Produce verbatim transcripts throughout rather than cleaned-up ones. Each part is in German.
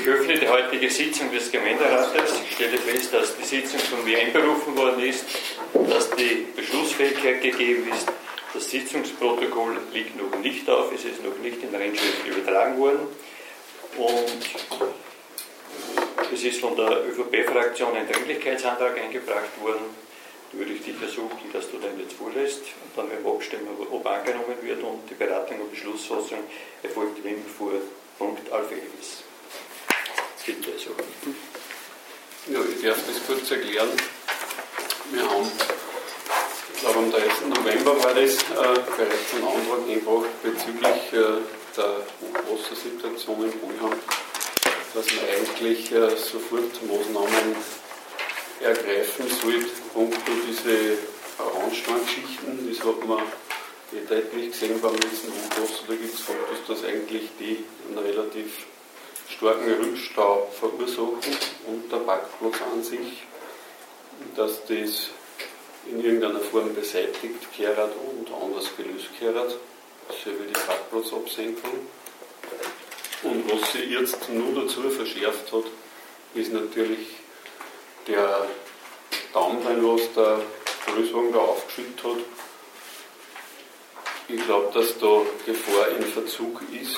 Ich öffne die heutige Sitzung des Gemeinderates. Ich stelle fest, dass die Sitzung von mir einberufen worden ist, dass die Beschlussfähigkeit gegeben ist. Das Sitzungsprotokoll liegt noch nicht auf, es ist noch nicht in Reinschrift übertragen worden. Und es ist von der ÖVP-Fraktion ein Dringlichkeitsantrag eingebracht worden. Da würde ich dich versuchen, dass du den jetzt vorlässt. Und dann werden wir abstimmen, ob angenommen wird. Und die Beratung und Beschlussfassung erfolgt wie vor Punkt Alphelis. Bitte, so. Ja, ich darf das kurz erklären. Wir haben, ich glaube am dreißigsten November war das, äh, bereits einen Antrag eingebracht bezüglich äh, der Hochwassersituation in Polham, dass man eigentlich äh, sofort Maßnahmen ergreifen sollte, punkto diese Orangensteingeschichten. Das hat man eh deutlich gesehen beim letzten Hochwasser. Da gibt es Fotos, dass eigentlich die einen relativ starken Rückstau verursachen und der Parkplatz an sich, dass das in irgendeiner Form beseitigt gehört und anders gelöst gehört, so wie die Parkplatzabsenkung. Und was sich jetzt nur dazu verschärft hat, ist natürlich der Dammlein, was der Größwagen da aufgeschüttet hat. Ich glaube, dass da Gefahr in Verzug ist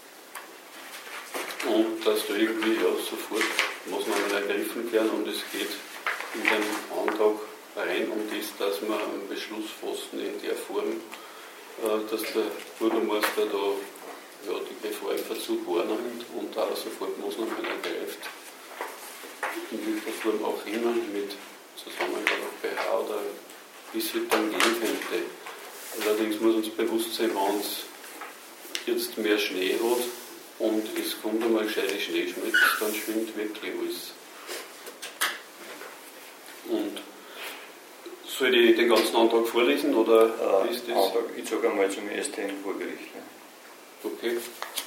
und dass da irgendwie ja, sofort Maßnahmen ergriffen werden, und es geht in den Antrag rein um das, dass man einen Beschluss fassen in der Form, dass der Bürgermeister da ja, die Gefahr in Verzug wahrnimmt und da sofort Maßnahmen ergreift. In welcher Form auch immer, mit Zusammenarbeit mit B H oder wie es halt dann gehen könnte. Allerdings muss uns bewusst sein, wenn es jetzt mehr Schnee hat und es kommt einmal gescheite Schneeschmelze, dann schwimmt wirklich alles. Und soll ich den ganzen Antrag vorlesen oder äh, ist das? Antrag, ich sage einmal zum ersten Vorgericht. Ja. Okay.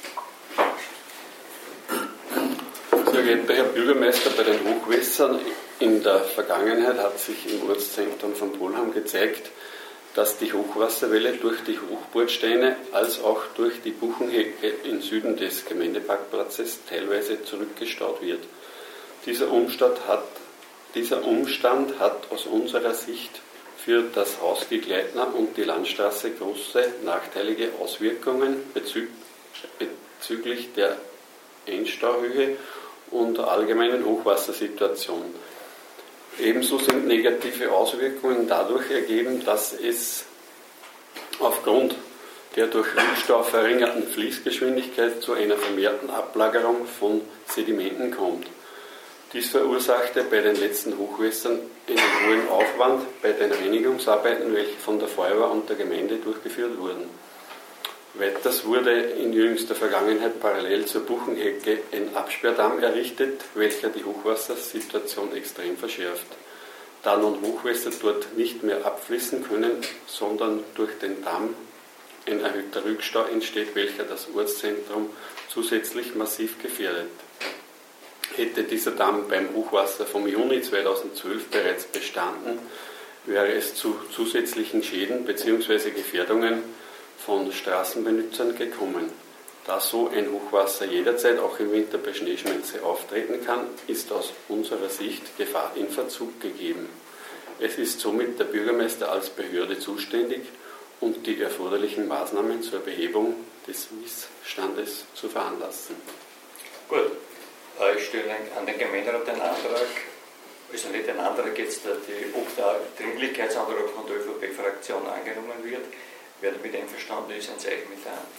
Sehr geehrter Herr Bürgermeister, bei den Hochwässern in der Vergangenheit hat sich im Ortszentrum von Polham gezeigt, dass die Hochwasserwelle durch die Hochbordsteine als auch durch die Buchenhecke im Süden des Gemeindeparkplatzes teilweise zurückgestaut wird. Dieser Umstand hat, dieser Umstand hat aus unserer Sicht für das Haus Gleitner und die Landstraße große nachteilige Auswirkungen bezü- bezüglich der Einstauhöhe und der allgemeinen Hochwassersituation. Ebenso sind negative Auswirkungen dadurch ergeben, dass es aufgrund der durch Rückstau verringerten Fließgeschwindigkeit zu einer vermehrten Ablagerung von Sedimenten kommt. Dies verursachte bei den letzten Hochwässern einen hohen Aufwand bei den Reinigungsarbeiten, welche von der Feuerwehr und der Gemeinde durchgeführt wurden. Weiters wurde in jüngster Vergangenheit parallel zur Buchenhecke ein Absperrdamm errichtet, welcher die Hochwassersituation extrem verschärft. Da nun Hochwässer dort nicht mehr abfließen können, sondern durch den Damm ein erhöhter Rückstau entsteht, welcher das Ortszentrum zusätzlich massiv gefährdet. Hätte dieser Damm beim Hochwasser vom Juni zweitausendzwölf bereits bestanden, wäre es zu zusätzlichen Schäden bzw. Gefährdungen von Straßenbenutzern gekommen. Da so ein Hochwasser jederzeit auch im Winter bei Schneeschmelze auftreten kann, ist aus unserer Sicht Gefahr in Verzug gegeben. Es ist somit der Bürgermeister als Behörde zuständig und die erforderlichen Maßnahmen zur Behebung des Missstandes zu veranlassen. Gut, ich stelle an den Gemeinderat den Antrag, also nicht den Antrag jetzt, die, ob der Dringlichkeitsantrag von der ÖVP-Fraktion angenommen wird. Wer damit einverstanden ist, ein Zeichen mit der Hand.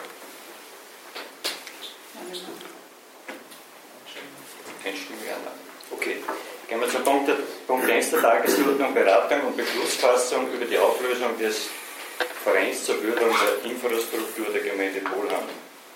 Einstimmig annehmen. Okay. Gehen wir zu Punkt, Punkt eins der Tagesordnung, Beratung und Beschlussfassung über die Auflösung des Vereins zur Förderung der Infrastruktur der Gemeinde Polham.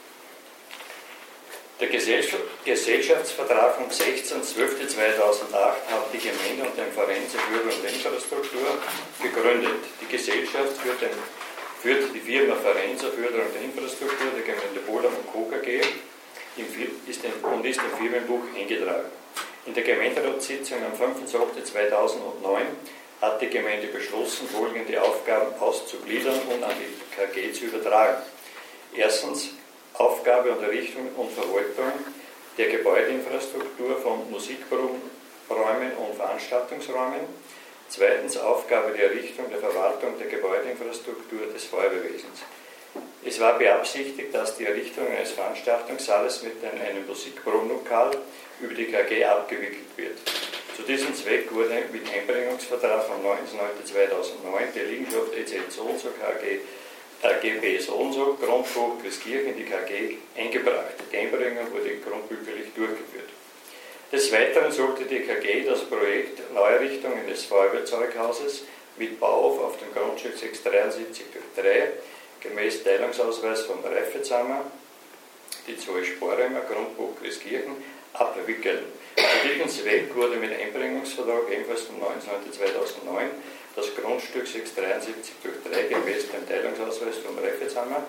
Der Gesellschaftsvertrag vom sechzehnten zwölften zweitausendacht hat die Gemeinde und den Verein zur Förderung der Infrastruktur gegründet. Die Gesellschaft führt, den, führt die Firma Verein zur Förderung der Infrastruktur der Gemeinde Polham und Co. K G ist in, und ist im Firmenbuch eingetragen. In der Gemeinderatssitzung am fünften achten zweitausendneun hat die Gemeinde beschlossen, folgende Aufgaben auszugliedern und an die K G zu übertragen. Erstens Aufgabe, Unterrichtung und Verwaltung der Gebäudeinfrastruktur von Musikräumen und Veranstaltungsräumen. Zweitens Aufgabe der Errichtung der Verwaltung der Gebäudeinfrastruktur des Feuerwehrwesens. Es war beabsichtigt, dass die Errichtung eines Veranstaltungssaales mit einem Musikprobenlokal über die K G abgewickelt wird. Zu diesem Zweck wurde mit Einbringungsvertrag vom neunten neunten zweitausendneun die Liegenschaft E Z so und so K G, äh, G B so und so, Grundbuch Christkirchen in die K G eingebracht. Die Einbringung wurde grundbücherlich durchgeführt. Des Weiteren sollte die K G das Projekt Neuerrichtungen des Feuerwehrzeughauses mit Bauhof auf dem Grundstück sechshundertdreiundsiebzig durch drei gemäß Teilungsausweis von Reifetzhammer, die zwei Sporheimer, Grundbuch Christkirchen, abwickeln. Zu diesem Zweck wurde mit Einbringungsvertrag ebenfalls vom neunten neunten zweitausendneun das Grundstück sechshundertdreiundsiebzig durch drei gemäß dem Teilungsausweis von Reifetzhammer,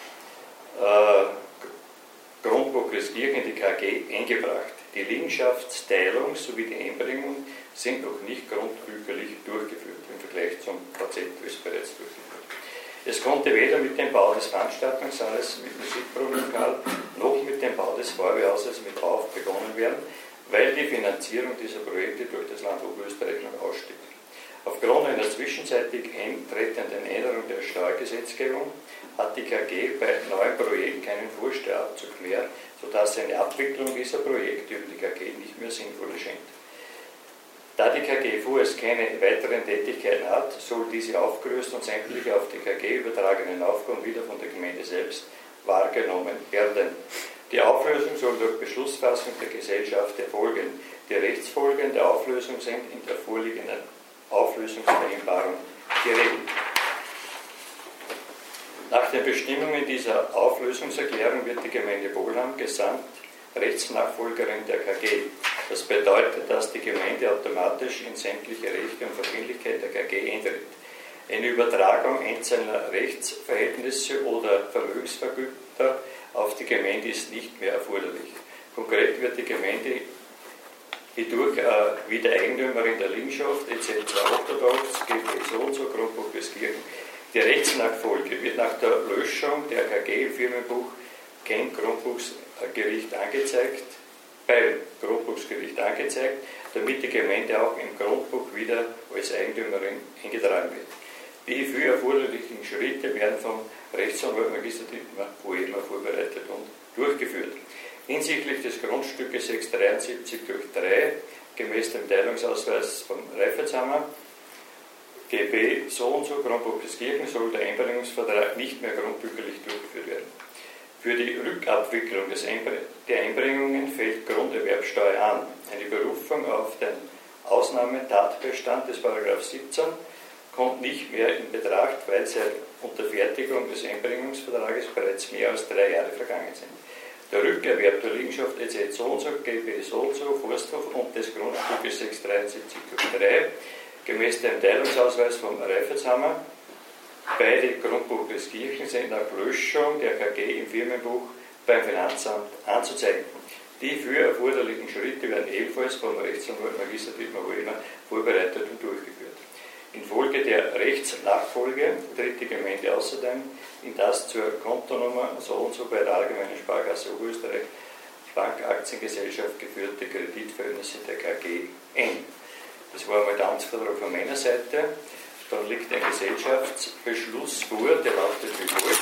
äh, Grundbuch Christkirchen in die K G eingebracht. Die Liegenschaftsteilung sowie die Einbringung sind noch nicht grundbücherlich durchgeführt im Vergleich zum K Z ist bereits durchgeführt. Es konnte weder mit dem Bau des Veranstaltungssaales mit Musikprobenlokal noch mit dem Bau des Feuerwehrhauses mit Bauhof begonnen werden, weil die Finanzierung dieser Projekte durch das Land Oberösterreich noch aussteht. Aufgrund einer zwischenzeitig eintretenden Änderung der Steuergesetzgebung hat die K G bei neuen Projekten keinen Vorsteuerabzug mehr, sodass eine Abwicklung dieser Projekte über die K G nicht mehr sinnvoll erscheint. Da die K G vorerst keine weiteren Tätigkeiten hat, soll diese aufgelöst und sämtliche auf die K G übertragenen Aufgaben wieder von der Gemeinde selbst wahrgenommen werden. Die Auflösung soll durch Beschlussfassung der Gesellschaft erfolgen. Die Rechtsfolgen der Auflösung sind in der vorliegenden Auflösungsvereinbarung geregelt. Nach den Bestimmungen dieser Auflösungserklärung wird die Gemeinde Bolham gesamt Rechtsnachfolgerin der K G. Das bedeutet, dass die Gemeinde automatisch in sämtliche Rechte und Verbindlichkeiten der K G eintritt. Eine Übertragung einzelner Rechtsverhältnisse oder Vermögensvergüter auf die Gemeinde ist nicht mehr erforderlich. Konkret wird die Gemeinde hierdurch äh, wieder Eigentümerin der Liegenschaft E Z zweihundertachtundachtzig, G B so und so, Grundbuch Christkirchen. Die Rechtsnachfolge wird nach der Löschung der K G im Firmenbuch kein Grundbuchsgericht angezeigt, beim Grundbuchsgericht angezeigt, damit die Gemeinde auch im Grundbuch wieder als Eigentümerin eingetragen wird. Die hierfür erforderlichen Schritte werden vom Rechtsanwalt Magister Dietmar Poemer vorbereitet und durchgeführt. Hinsichtlich des Grundstückes sechshundertdreiundsiebzig durch drei, gemäß dem Teilungsausweis von Reifetzhammer, G B so und so, Grundbuch Christkirchen, soll der Einbringungsvertrag nicht mehr grundbücherlich durchgeführt werden. Für die Rückabwicklung des Einbring- der Einbringungen fällt Grunderwerbsteuer an. Eine Berufung auf den Ausnahmetatbestand des Paragraph siebzehn kommt nicht mehr in Betracht, weil seit Unterfertigung des Einbringungsvertrages bereits mehr als drei Jahre vergangen sind. Der Rückerwerb der Liegenschaft E Z so und so, G B so und so, Forsthof und des Grundstückes sechshundertdreiundsiebzig durch drei, gemäß dem Teilungsausweis von Reifetzhammer, beide Grundbuch Christkirchen sind nach Löschung der K G im Firmenbuch beim Finanzamt anzuzeigen. Die für erforderlichen Schritte werden ebenfalls vom Rechtsanwalt Magister Dietmar Poemer vorbereitet und durchgeführt. Infolge der Rechtsnachfolge tritt die Gemeinde außerdem in das zur Kontonummer so und so bei der Allgemeinen Sparkasse Oberösterreich Bankaktiengesellschaft geführte Kreditverhältnisse der K G ein. Das war einmal der Amtsvertrag von meiner Seite. Dann liegt ein Gesellschaftsbeschluss vor, der lautet wie folgt.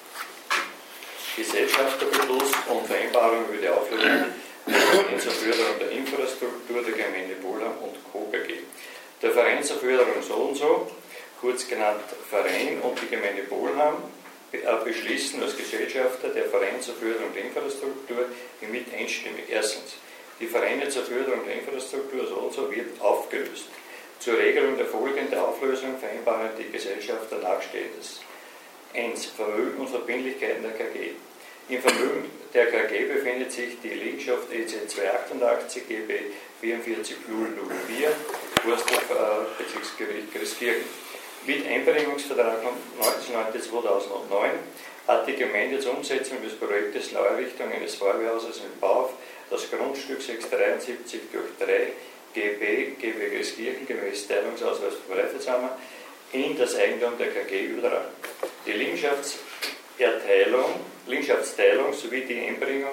Gesellschafterbeschluss und Vereinbarung über die Auflösung zur Förderung der Infrastruktur der Gemeinde Bolham und Co. K G. Der Verein zur Förderung so und so, kurz genannt Verein und die Gemeinde Bolham, beschließen als Gesellschafter der Verein zur Förderung der Infrastruktur hiermit einstimmig. Erstens, die Vereine zur Förderung der Infrastruktur so und so wird aufgelöst. Zur Regelung der folgenden Auflösung vereinbaren die Gesellschafter Nachstehendes. eins. Vermögen und Verbindlichkeiten der K G. Im Vermögen der K G befindet sich die Liegenschaft E Z zweihundertachtundachtzig, G B vierundvierzig null null vier, Forsthof äh, Bezirksgericht Christkirchen. Mit Einbringungsvertrag vom neunten neunten zweitausendneun hat die Gemeinde zur Umsetzung des Projektes Neuerrichtung eines Feuerwehrhauses im Bauhof das Grundstück sechshundertdreiundsiebzig durch drei G B, G B Christkirchen gemäß Teilungsausweis von Reifetzhammer in das Eigentum der K G übertragen. Die Liegenschaftserteilung, Liegenschaftsteilung sowie die Einbringung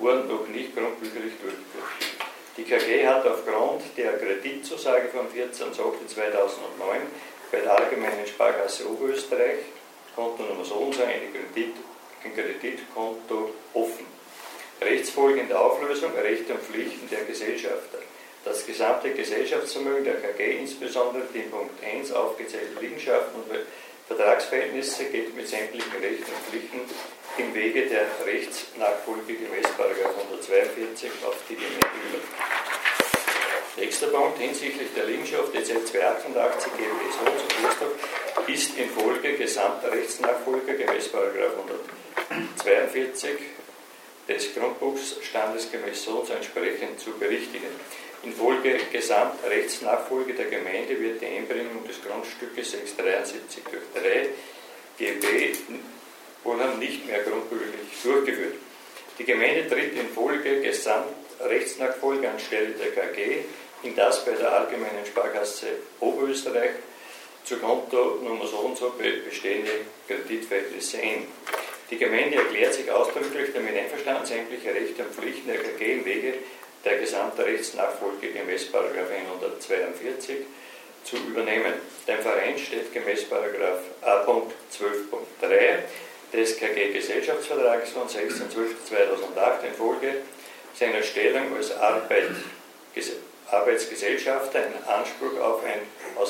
wurden noch nicht grundbücherlich durchgeführt. Die K G hat aufgrund der Kreditzusage vom vierzehnten achten zweitausendneun bei der Allgemeinen Sparkasse Oberösterreich Kontonummer so und so ein Kredit, ein Kreditkonto offen. Rechtsfolgende Auflösung, Rechte und Pflichten der Gesellschafter. Das gesamte Gesellschaftsvermögen der K G, insbesondere die in Punkt eins aufgezählten Liegenschaften und Vertragsverhältnisse, geht mit sämtlichen Rechten und Pflichten im Wege der Rechtsnachfolge gemäß Paragraph hundertzweiundvierzig auf die Gemeinde über. Nächster Punkt, hinsichtlich der Liegenschaft E Z zweihundertachtundachtzig G B so und so Christoph ist infolge gesamter Rechtsnachfolge gemäß Paragraph hundertzweiundvierzig des Grundbuchs standesgemäß so und so entsprechend zu berichtigen. Infolge Gesamtrechtsnachfolge der Gemeinde wird die Einbringung des Grundstückes sechshundertdreiundsiebzig durch drei G B Polham nicht mehr grundbücherlich durchgeführt. Die Gemeinde tritt infolge Gesamtrechtsnachfolge anstelle der K G in das bei der Allgemeinen Sparkasse Oberösterreich zu Kontonummer so und so bestehende Kreditverhältnisse ein. Die Gemeinde erklärt sich ausdrücklich damit einverstanden, sämtliche Rechte und Pflichten der K G im Wege der gesamten Rechtsnachfolge gemäß Paragraph hundertzweiundvierzig zu übernehmen. Dem Verein steht gemäß Paragraph A. Punkt zwölf Punkt drei des K G-Gesellschaftsvertrags von sechzehnten zwölften zweitausendacht infolge seiner Stellung als Arbeit, Arbeitsgesellschafter einen Anspruch auf ein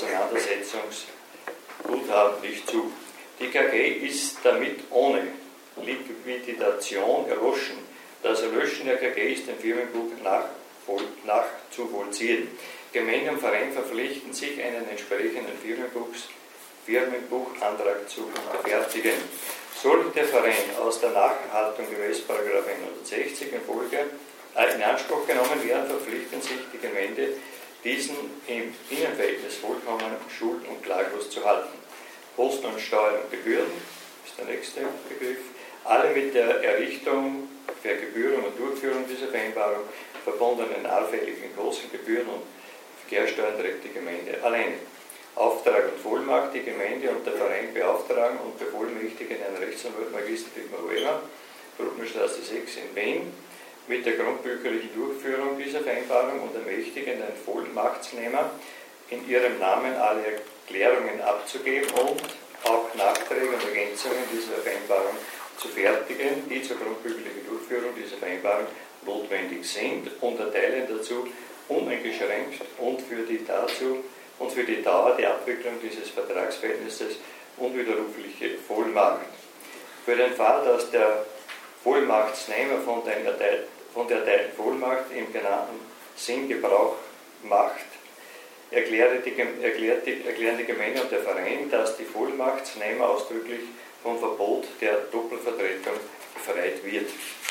Auseinandersetzungsguthaben nicht zu. Die K G ist damit ohne Liquidation erloschen. Das Erlöschen der K G ist dem Firmenbuch nachzuvollziehen. Gemeinde und Verein verpflichten sich, einen entsprechenden Firmenbuchs, Firmenbuchantrag zu unterfertigen. Sollte der Verein aus der Nachhaltung gemäß Paragraph hundertsechzig in Folge äh, in Anspruch genommen werden, verpflichten sich die Gemeinde, diesen im Innenverhältnis vollkommen schuld- und klaglos zu halten. Kosten und Steuern und Gebühren ist der nächste Begriff. Alle mit der Errichtung, Vergebührung und Durchführung dieser Vereinbarung verbundenen allfälligen Kosten, Gebühren und Verkehrssteuern trägt die Gemeinde alleine. Auftrag und Vollmacht, die Gemeinde und der Verein beauftragen und bevollmächtigen den Rechtsanwalt Magister Dietmar Wehner, Brucknerstraße sechs in Wien, mit der grundbücherlichen Durchführung dieser Vereinbarung und ermächtigen den Vollmachtsnehmer, in ihrem Namen alle Erklärungen abzugeben und auch Nachträge und Ergänzungen dieser Vereinbarung zu fertigen, die zur grundbücherlichen Durchführung dieser Vereinbarung notwendig sind, und erteilen dazu uneingeschränkt und für die dazu und für die Dauer die Abwicklung dieses Vertragsverhältnisses unwiderrufliche Vollmacht. Für den Fall, dass der Vollmachtsnehmer von, den erteilt, von der erteilten Vollmacht im genannten Sinn Gebrauch macht, erklärt die, erklärt die, erklären die Gemeinde und der Verein, dass die Vollmachtsnehmer ausdrücklich vom Verbot der Doppelvertretung befreit wird.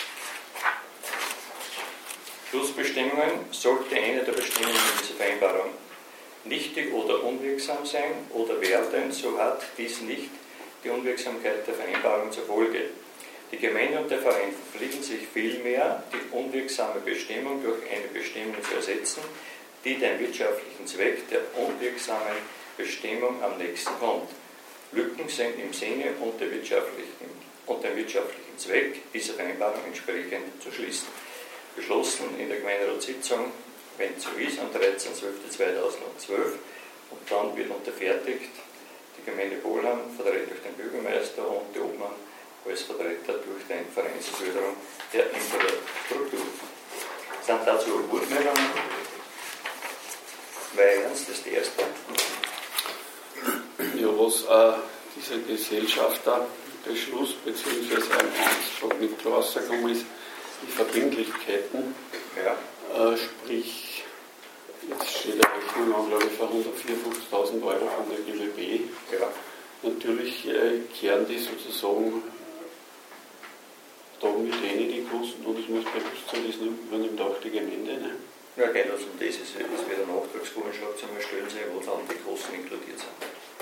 Schlussbestimmungen: Sollte eine der Bestimmungen dieser Vereinbarung nichtig oder unwirksam sein oder werden, so hat dies nicht die Unwirksamkeit der Vereinbarung zur Folge. Die Gemeinde und der Verein verpflichten sich vielmehr, die unwirksame Bestimmung durch eine Bestimmung zu ersetzen, die den wirtschaftlichen Zweck der unwirksamen Bestimmung am nächsten kommt. Lücken sind im Sinne und, der wirtschaftlichen, und dem wirtschaftlichen Zweck dieser Vereinbarung entsprechend zu schließen. Beschlossen in der Gemeinderatssitzung, wenn es so ist, am dreizehnten zwölften zweitausendzwölf, und dann wird unterfertigt die Gemeinde Polham, vertreten durch den Bürgermeister, und der Obmann als Vertreter durch den Vereinsführung der Infrastruktur. Sind dazu Wortmeldungen? Zweitens, das ist die erste. Ja, was äh, dieser Gesellschafterbeschluss bzw. ein Anspruch nicht klar rausgekommen ist, die Verbindlichkeiten, ja. äh, sprich, jetzt steht eine Rechnung an, glaube ich, für hundertvierundfünfzigtausend Euro von der G W B. Ja. Natürlich äh, kehren die sozusagen da mit denen die Kosten, und es muss bewusst sein, das übernimmt auch die Gemeinde. Ne? Ja, geht also um das. Es wird ein Nachtragsvorschlag zum Erstellen sein, wo dann die Kosten inkludiert sind.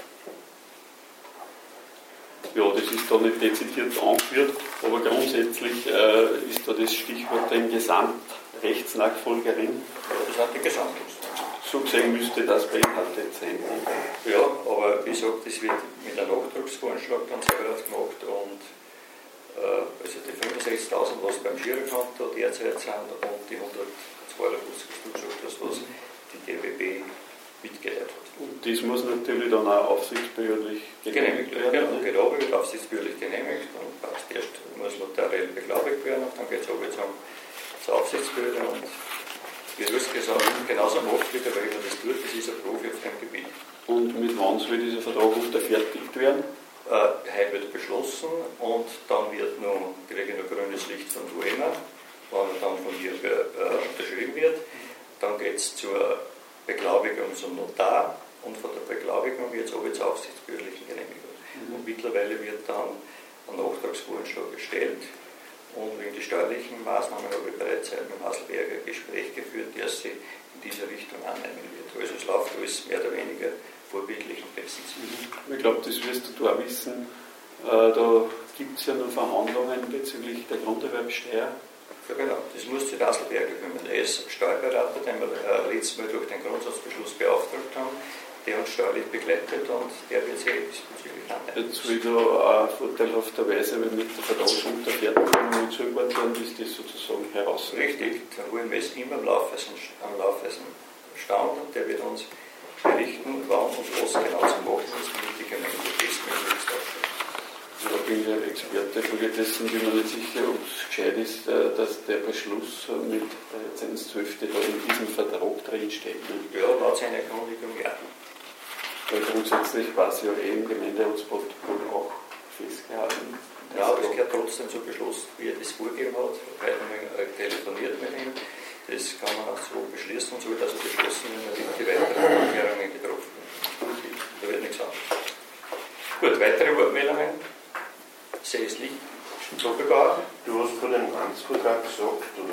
Ja, das ist da nicht dezidiert angeführt, aber grundsätzlich äh, ist da das Stichwort in Gesamtrechtsnachfolgerin. Ja, das hat die Gesamtkosten. So gesehen müsste das beinhaltet sein. Ja, aber wie gesagt, das wird mit einem Nachtragsvorschlag dann separat gemacht, und also die fünfundsechzigtausend, was beim Girokonto derzeit sind, und die hundertzweiundfünfzig, was du gesagt hast, was die D W B mitgeteilt hat. Und das muss natürlich dann auch aufsichtsbehördlich genehmigt werden. Genau, genau, wird aufsichtsbehördlich genehmigt und passt erst, muss notariell beglaubigt werden und dann geht es aber zum, zur Aufsichtsbehörde und wie Rüske gesagt, genauso macht wie der Welt das tut, das ist ein Profi auf dem Gebiet. Und mit wann soll dieser Vertrag unterfertigt werden? Äh, heute wird beschlossen und dann wird noch, kriege ich noch grünes Licht von Duena, wenn er dann von hier äh, unterschrieben wird. Dann geht es zur Beglaubigung zum Notar und von der Beglaubigung wird es aber zur aufsichtsbehördlichen Genehmigung. Mhm. Und mittlerweile wird dann ein Nachtragsvoranschlag erstellt und wegen der steuerlichen Maßnahmen habe ich bereits mit dem Haselberger ein Gespräch geführt, der sich in diese Richtung annehmen wird. Also es läuft alles mehr oder weniger vorbildlich und bestens. Mhm. Ich glaube, das wirst du auch wissen, äh, da gibt es ja noch Verhandlungen bezüglich der Grunderwerbsteuer. Ja, genau, das muss der Haselberger kümmern. Er ist Steuerberater, den wir äh, letztes Mal durch den Grundsatzbeschluss beauftragt haben. Der uns steuerlich begleitet und der wird sich diesbezüglich annehmen. Jetzt will da auch vorteilhafterweise, wenn mit der Vertragsunterfertigung nicht zugeordnet werden, ist das sozusagen heraus. Richtig, da holen wir es immer am laufenden, am laufenden Stand und der wird uns berichten, wann und was genau zu machen ist, damit die Gemeinde bestmöglichst aufstellt. Da bin ich ein Experte, folgedessen bin ich nicht sicher, ob es gescheit ist, dass der Beschluss mit dreizehn zwölf da in diesem Vertrag drin steht. Ne? Ja, laut seiner Erkundigung ja. Weil grundsätzlich war es ja eh im Gemeinderatsprotokoll auch festgehalten. Ja, aber es gehört trotzdem so beschlossen, wie er das vorgegeben hat. Heute haben wir telefoniert mit ihm. Das kann man auch so beschließen und so wird also beschlossen, wenn die weiteren Anhörungen getroffen werden. Da wird nichts anderes. Gut, weitere Wortmeldungen. Sehe es Licht. Doppelbauer. Du hast vor dem Amtsvertrag gesagt, oder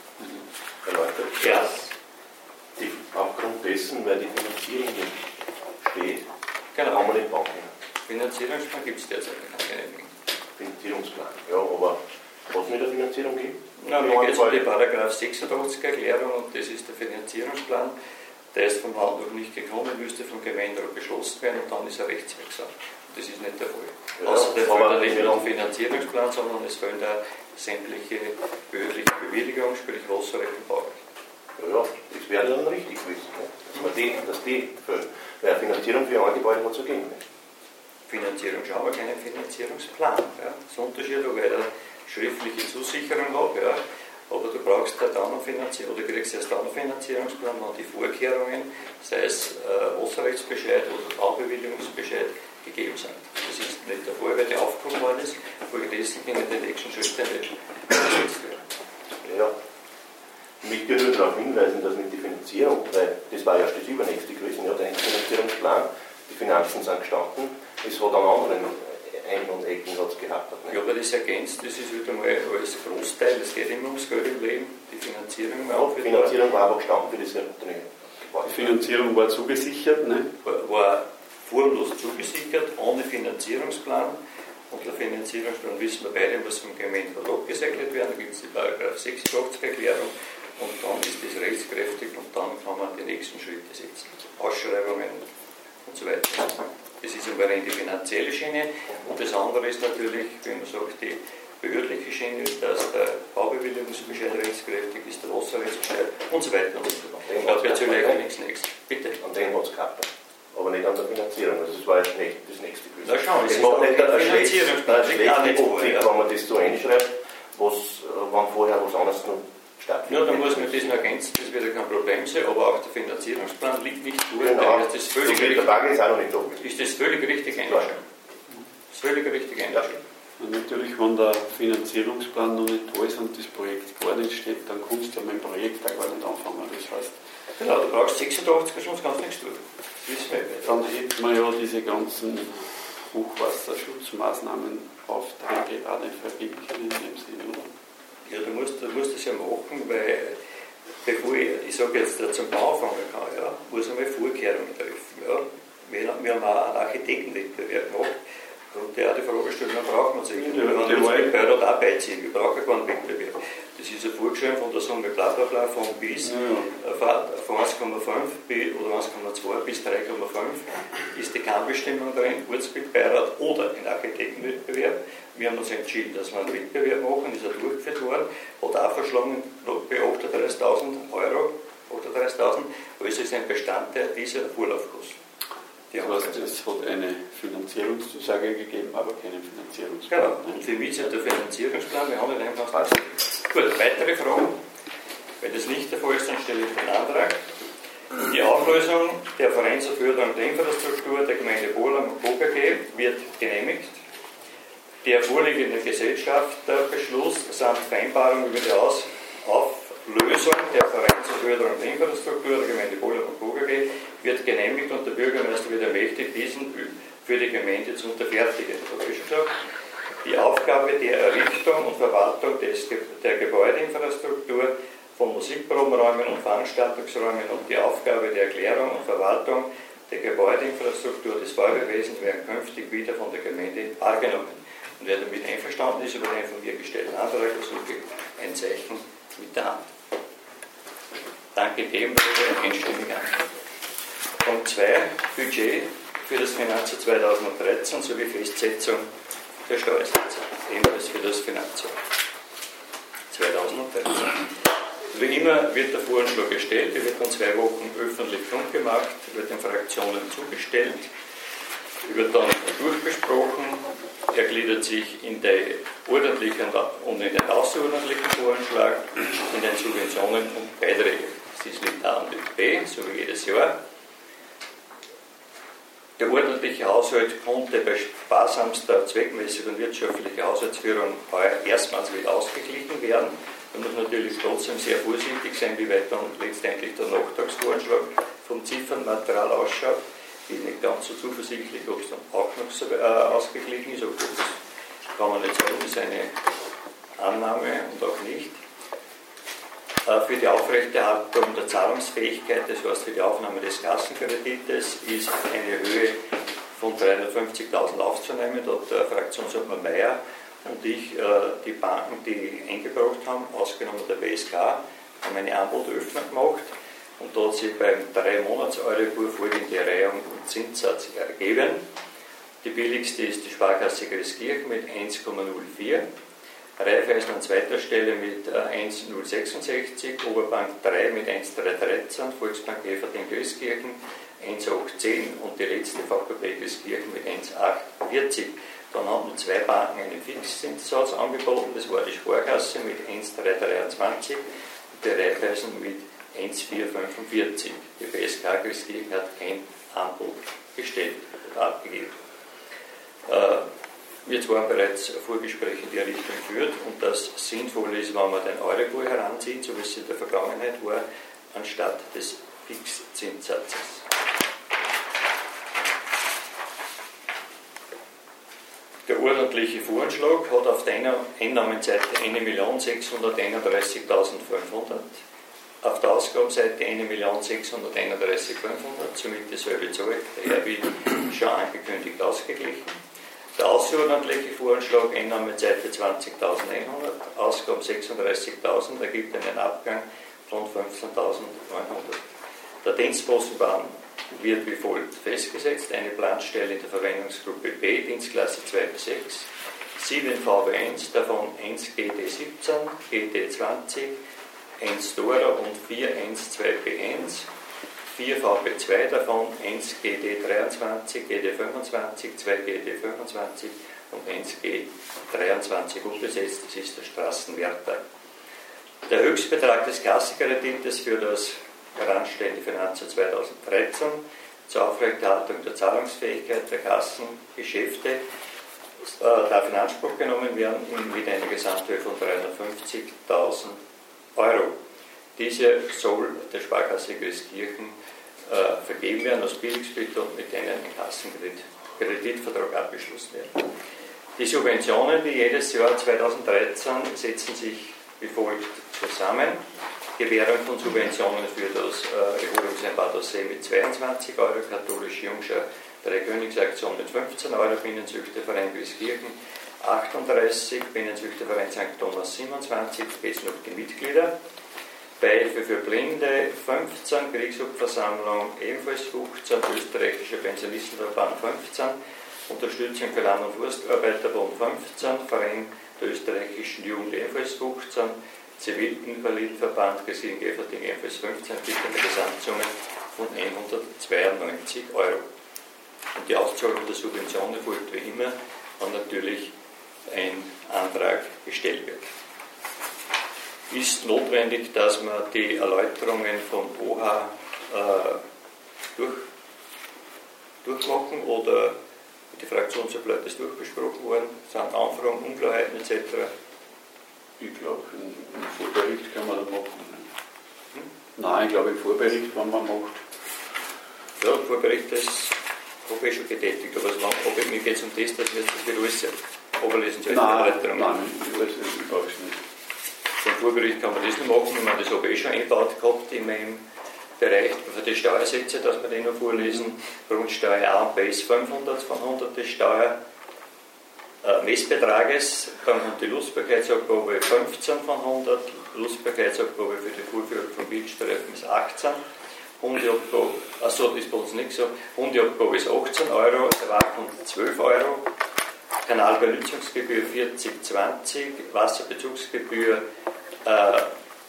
erläutert, ja. dass die, aufgrund dessen, weil die Finanzierung nicht steht, genau. kann man nicht bauen. Finanzierungsplan gibt es derzeit keine. Finanzierungsplan, ja, aber was mit der Finanzierung gibt? Na, mir geht es um die Paragraph sechsundachtzig Erklärung und das ist der Finanzierungsplan. Der ist vom Land noch nicht gekommen, müsste vom Gemeinderat beschlossen werden und dann ist er rechtswirksam. Das ist nicht der Fall. Ja, Außerdem fehlt er nicht nur am Finanzierungsplan, sondern es fehlen da sämtliche behördliche Bewilligungen, sprich Wasserrecht und Baurecht. Ja, das wäre dann richtig gewesen, ne? dass, man die, dass die fehlen. Weil eine Finanzierung für ein Gebäude hat es ja gegeben. Finanzierung schon, aber keinen Finanzierungsplan. Ja. Das ist ein Unterschied, ob ich eine schriftliche Zusicherung habe, ja. Aber du brauchst halt dann noch Finanzierung, oder kriegst erst dann einen Finanzierungsplan, wenn die Vorkehrungen, sei es äh, Wasserrechtsbescheid oder Baubewilligungsbescheid, gegeben sind. Das ist nicht der Fall, weil die aufgehoben worden ist, folgedessen können die nächsten Schritte nicht umgesetzt werden. Ja. Ich möchte nur darauf hinweisen, dass mit der Finanzierung, weil das war ja das übernächste gewesen, ja, der Finanzierungsplan, die Finanzen sind gestanden, es hat an anderen Ecken und Ecken gehabt. Nicht? Ja, aber das ergänzt, das ist wieder mal als Großteil, es geht immer ums Geld im Leben, die Finanzierung war. Ja, die Finanzierung war aber gestanden für das Unternehmen. Die Finanzierung war zugesichert, ne? War, war formlos zugesichert, ohne Finanzierungsplan. Und der Finanzierungsplan wissen wir beide, muss vom Gemeinderat abgesegnet werden, da gibt es die Paragraph sechsundachtzig Erklärung und dann ist das rechtskräftig und dann kann man die nächsten Schritte setzen. Ausschreibungen und so weiter. Das ist aber in die finanzielle Schiene und das andere ist natürlich, wenn man sagt, die behördliche Schiene ist, dass der Baubewilligungsbescheid rechtskräftig ist, der Wasserrechtsbescheid und so weiter und so fort. Ich glaube, jetzt will ich nichts nächstes. Bitte. An den hat es gehabt, aber nicht an der Finanzierung. Also das war das nächste gewesen. Na schau, es macht nicht eine Finanzierungsplan, schlechte Optik, wenn man das so einschreibt, was, wann vorher was anderes noch stattfindet. Ja, dann muss man das noch ergänzen, das wird ja kein Problem sein, aber auch der Finanzierungsplan liegt nicht vor. Genau, ist das völlig so richtig, der Frage ist auch noch nicht da. ist das völlig richtig eingeschrieben. Das ist völlig richtig eingeschrieben. Und natürlich, wenn der Finanzierungsplan noch nicht da ist und das Projekt gar nicht steht, dann kannst du mit dem Projekt auch gar nicht anfangen. Das heißt, genau, du brauchst sechsundachtzig, sonst kannst du nichts tun. Das wissen wir. Dann hätten wir ja diese ganzen Hochwasserschutzmaßnahmen Aufträge auch nicht vergeben können in dem Sinne, oder? Ja, du musst, du musst das ja machen, weil bevor ich, ich sage jetzt, zum Bau anfangen kann, ja, muss ich mal Vorkehrungen treffen. Ja. Wir, wir haben auch einen Architektenwettbewerb gemacht und der hat die Frage gestellt, dann braucht man sich. Ja, wir können uns mit Beirat auch beiziehen, wir brauchen keinen Wettbewerb. Das das ist ja vorgeschrieben von der Summe bla bla bla von bis, ja. von eins Komma fünf oder eins Komma zwei bis drei Komma fünf ist die Kannbestimmung drin, Ortsbildbeirat oder ein Architektenwettbewerb. Wir haben uns entschieden, dass wir einen Wettbewerb machen, ist er durchgeführt worden, hat auch verschlungen bei achtunddreißigtausend Euro, achtunddreißigtausend, also ist ein Bestandteil dieser Vorlaufkosten. Die das heißt, es hat eine Finanzierungszusage gegeben, aber keinen Finanzierungsplan. Genau, und für mich ist der Finanzierungsplan, wir haben nicht einfach was. Gut, weitere Fragen? Wenn das nicht der Fall ist, dann stelle ich den Antrag. Die Auflösung der Verein zur Förderung der Infrastruktur der Gemeinde Bohlheim und K G wird genehmigt. Der vorliegende Gesellschafterbeschluss samt Vereinbarung über die Aus Auflösung der Verein zur Förderung der Infrastruktur der Gemeinde Bohlheim und K G wird genehmigt und der Bürgermeister wird ermächtigt, diesen für die Gemeinde zu unterfertigen. Die Aufgabe der Errichtung und Verwaltung des, der Gebäudeinfrastruktur von Musikprobenräumen und Veranstaltungsräumen und die Aufgabe der Erklärung und Verwaltung der Gebäudeinfrastruktur des Feuerwehrwesens werden künftig wieder von der Gemeinde wahrgenommen. Und wer damit einverstanden ist über den von mir gestellten Antrag, versuche ich ein Zeichen mit der Hand. Danke dem, einstimmig an. Punkt zwei, Budget für das Finanzjahr zweitausenddreizehn sowie Festsetzung der Steuersätze, ebenfalls für das Finanzjahr zweitausenddreizehn. Wie immer wird der Voranschlag erstellt, er wird in zwei Wochen öffentlich kundgemacht, wird den Fraktionen zugestellt, wird dann durchbesprochen, er gliedert sich in den ordentlichen und in den außerordentlichen Voranschlag, in den Subventionen und Beiträgen. Das liegt A und B, so wie jedes Jahr. Der ordentliche Haushalt konnte bei sparsamster, zweckmäßiger und wirtschaftlicher Haushaltsführung heuer erstmals wieder ausgeglichen werden. Man muss natürlich trotzdem sehr vorsichtig sein, wie weit dann letztendlich der Nachtragsvoranschlag vom Ziffernmaterial ausschaut. Ich bin nicht ganz so zuversichtlich, ob es dann auch noch so, äh, ausgeglichen ist, aber das kann man nicht sagen, das ist eine Annahme und auch nicht. Äh, für die Aufrechterhaltung der Zahlungsfähigkeit, das heißt für die Aufnahme des Kassenkredites, ist eine Höhe von dreihundertfünfzigtausend aufzunehmen. Dort der Fraktionsordner Meier und ich, äh, die Banken, die eingebracht haben, ausgenommen der B S K, haben eine Anbotöffnung gemacht. Und da hat sich beim drei Monats Euribor folgende Reihung und Zinssatz ergeben. Die billigste ist die Sparkasse Christkirchen mit eins Komma null vier, Raiffeisen an zweiter Stelle mit eins Komma null sechsundsechzig, Oberbank drei mit eins Komma drei dreizehn, Volksbank Everding Christkirchen eins Komma acht zehn und die letzte V K B Christkirchen mit eins Komma acht vierzig. Dann haben zwei Banken einen Fixzinssatz angeboten, das war die Sparkasse mit eins Komma drei dreiundzwanzig und die Raiffeisen mit eins Komma vier fünfundvierzig. Die B S K Christkirchen hat kein Angebot gestellt oder abgegeben. Äh, wir waren bereits Vorgespräche in die Richtung geführt und das sinnvoll ist, wenn man den Euribor heranzieht, so wie es in der Vergangenheit war, anstatt des Fixzinssatzes. Der ordentliche Voranschlag hat auf der Einnahmenseite eine Million sechshunderteinunddreißigtausendfünfhundert, auf der Ausgabenseite eine Million sechshunderteinunddreißigtausendfünfhundert, somit dieselbe Zahl, daher wie schon angekündigt ausgeglichen. Der außerordentliche Voranschlag, Einnahmenseite zwanzigtausendeinhundert, Ausgaben sechsunddreißigtausend, ergibt einen Abgang von fünfzehntausendneunhundert. Der Dienstpostenplan wird wie folgt festgesetzt: eine Planstelle in der Verwendungsgruppe B, Dienstklasse zwei bis sechs, sieben V B eins, davon eins G D siebzehn, G D zwanzig, eins Dora und vier eins zwei B eins, vier V B zwei, davon eins G D dreiundzwanzig, G D fünfundzwanzig, zwei G D fünfundzwanzig und eins G dreiundzwanzig unbesetzt, das ist der Straßenwärter. Der Höchstbetrag des Kassenkredites für das heranstehende Finanzjahr zweitausenddreizehn zur Aufrechterhaltung der Zahlungsfähigkeit der Kassengeschäfte äh, darf in Anspruch genommen werden mit einer Gesamthöhe von dreihundertfünfzigtausend Euro. Diese soll der Sparkasse Christkirchen äh, vergeben werden als Billigspittel und mit denen ein Kassenkreditvertrag abgeschlossen werden. Die Subventionen wie jedes Jahr zweitausenddreizehn setzen sich wie folgt zusammen. Gewährung von Subventionen für das äh, Erholungsheim Bad Aussee mit zweiundzwanzig Euro, Katholische Jungschar Drei Königsaktion mit fünfzehn Euro, Binnenzüchterverein Christkirchen achtunddreißig, Binnenzüchterverein Sankt Thomas siebenundzwanzig, Besenhof die Mitglieder. Beihilfe für Blinde fünfzehn, Kriegshupfersammlung ebenfalls fünfzehn, Österreichischer Pensionistenverband fünfzehn, Unterstützung für Land- und Forstarbeiterbund fünfzehn, Verein der österreichischen Jugend ebenfalls fünfzehn, Zivilinvalidverband Gesine Geferding ebenfalls fünfzehn, gibt eine Gesamtsumme von hundertzweiundneunzig Euro. Und die Auszahlung der Subvention erfolgt wie immer, wenn natürlich ein Antrag gestellt wird. Ist notwendig, dass man die Erläuterungen von O H äh, durch, durchmachen oder die Fraktionsableute ist durchbesprochen worden, sind Anfragen, Unklarheiten et cetera? Ich glaube, im Vorbericht kann man das machen. Hm? Nein, ich glaube im Vorbericht, wenn man macht. Ja, im Vorbericht das habe ich schon getätigt, aber es war, mir geht es um das, dass wir das wieder alles overlesen sollen. Nein, nein, ich brauche es nicht. Im Vorbericht kann man das noch machen, ich meine, das habe ich schon eingebaut gehabt in meinem Bereich für die Steuersätze, dass wir den noch vorlesen. Grundsteuer A und B ist fünfhundert von hundert des Steuer äh, Messbetrages, dann kommt die Lustbarkeitsabgabe fünfzehn von hundert, Lustbarkeitsabgabe für die Vorführung von Bildstreifen ist achtzehn, Hundeabgabe, achso, das ist bei uns nicht so, Hundeabgabe ist achtzehn Euro, Tabak kommt zwölf Euro, Kanalbenutzungsgebühr vierzig zwanzig, Wasserbezugsgebühr äh,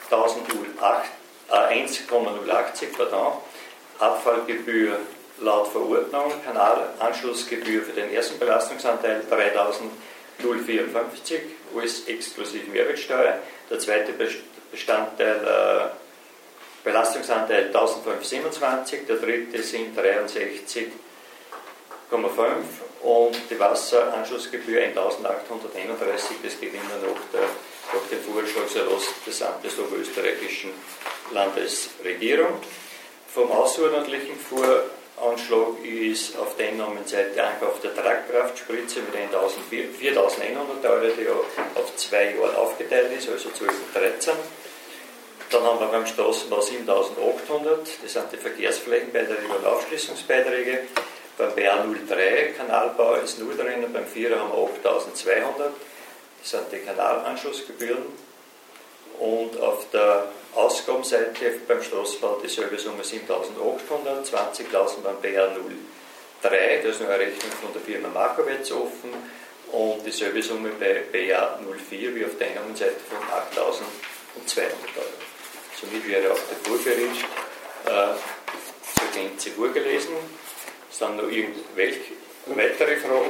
eins Komma null achtzig, pardon, Abfallgebühr laut Verordnung, Kanalanschlussgebühr für den ersten Belastungsanteil dreitausendvierundfünfzig, alles exklusive Mehrwertsteuer, der zweite Bestandteil äh, Belastungsanteil eintausendfünfhundertsiebenundzwanzig, der dritte sind dreiundsechzig Komma fünf und die Wasseranschlussgebühr eintausendachthunderteinunddreißig, das geht immer nach, der, nach dem Vorschlagserlass des Amtes der Oberösterreichischen Landesregierung. Vom außerordentlichen Voranschlag ist auf der Einnahmenseite Ankauf der Tragkraftspritze mit viertausendeinhundert Euro, die ja auf zwei Jahre aufgeteilt ist, also zwölf und dreizehn. Dann haben wir beim Straßenbau siebentausendachthundert, das sind die Verkehrsflächenbeiträge und Aufschließungsbeiträge. Beim B A null drei Kanalbau ist null drinnen, beim Vierer haben wir achttausendzweihundert, das sind die Kanalanschlussgebühren. Und auf der Ausgabenseite beim Straßenbau dieselbe Summe siebentausendachthundert, zwanzigtausend beim B A null drei, da ist noch eine Rechnung von der Firma Markowitz offen, und dieselbe Summe bei B A null vier wie auf der Einnahmenseite von achttausendzweihundert Euro. Somit wäre auch der Vorbericht äh, zur Gänze vorgelesen. Sind noch irgendwelche weitere Fragen?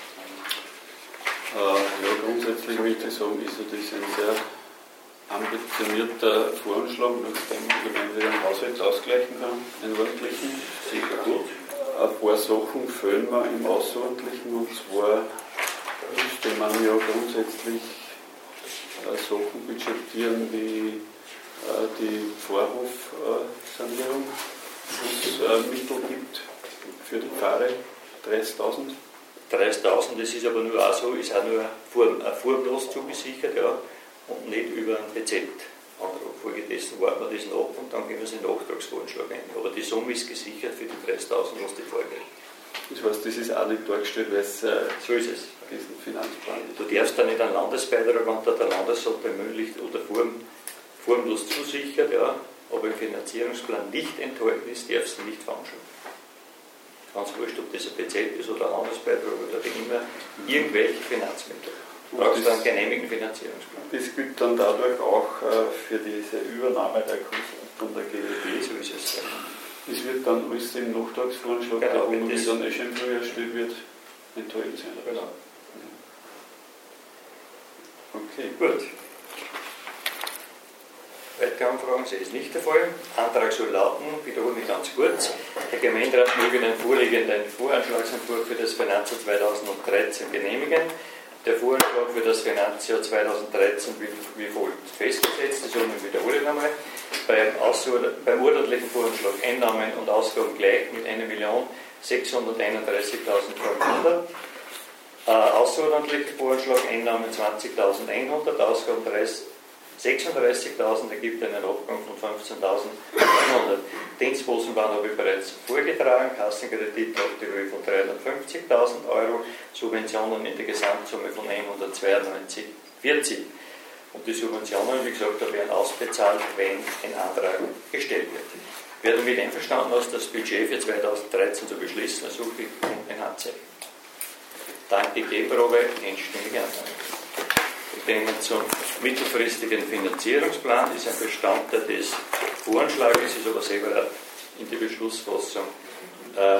Äh, ja, grundsätzlich möchte ich sagen, ist das ein sehr ambitionierter Voranschlag, mit dem die Gemeinde ihren Haushalt ausgleichen kann, einen ordentlichen. Sicher gut. Ein paar Sachen fehlen mir im Außerordentlichen, und zwar müsste man ja grundsätzlich äh, Sachen budgetieren wie äh, die Vorhofsanierung, wo es äh, Mittel gibt für die Pfarre, dreißigtausend. dreißigtausend, das ist aber nur auch so, ist auch nur Form, ein Formlos zugesichert, ja, und nicht über einen B Z-Antrag. Folgedessen warten wir das nach und dann gehen wir es in den Nachtragsvoranschlag ein. Aber die Summe ist gesichert für die dreißigtausend, was die vorgeht. Das heißt, das ist auch nicht dargestellt, weil es äh, so ist es. diesen Finanzplan ist. Du darfst da nicht einen Landesbeitrag, wenn da der Landesrat bemüht oder form, formlos zusichert, ja, aber im Finanzierungsplan nicht enthalten ist, darfst du nicht veranstalten. Ganz wurscht, ob das ein B Z ist oder ein Landesbeitrag oder wie immer, irgendwelche Finanzmittel. Du brauchst dann einen genehmigten Finanzierungsplan. Das gilt dann dadurch auch äh, für diese Übernahme der Kosten von der G E B. So ist es. Das wird dann alles im Nachtragsvoranschlag, genau, der wo das dann eh schon früher erstellt wird, enthalten sein. Genau. Okay. Gut. Weitere Anfragen, sie ist nicht der Fall. Antrag soll lauten, wiederhole mich ganz kurz, der Gemeinderat möge den vorliegenden Voranschlagsentwurf für das Finanzjahr zweitausenddreizehn genehmigen. Der Voranschlag für das Finanzjahr zweitausenddreizehn wird wie folgt festgesetzt, die Summe wiederhole ich nochmal. Beim, beim ordentlichen Voranschlag Einnahmen und Ausgaben gleich mit eine Million sechshunderteinunddreißigtausendfünfhundert. Äh, außerordentlicher Voranschlag Einnahmen zwanzigtausendeinhundert, Ausgaben sechsunddreißigtausend, ergibt einen Abgang von fünfzehntausendneunhundert. Dienstpostenplan habe ich bereits vorgetragen, Kassenkredit auf die Höhe von dreihundertfünfzigtausend Euro, Subventionen in der Gesamtsumme von hundertzweiundneunzig Komma vierzig. Und die Subventionen, wie gesagt, da werden ausbezahlt, wenn ein Antrag gestellt wird. Wer damit einverstanden ist, das Budget für zweitausenddreizehn zu beschließen, ersuche ich um ein Handzeichen. Danke, Gegenprobe, einstimmig angenommen. Wir kommen zum mittelfristigen Finanzierungsplan, das ist ein Bestandteil des Voranschlages, ist aber selber in die Beschlussfassung äh,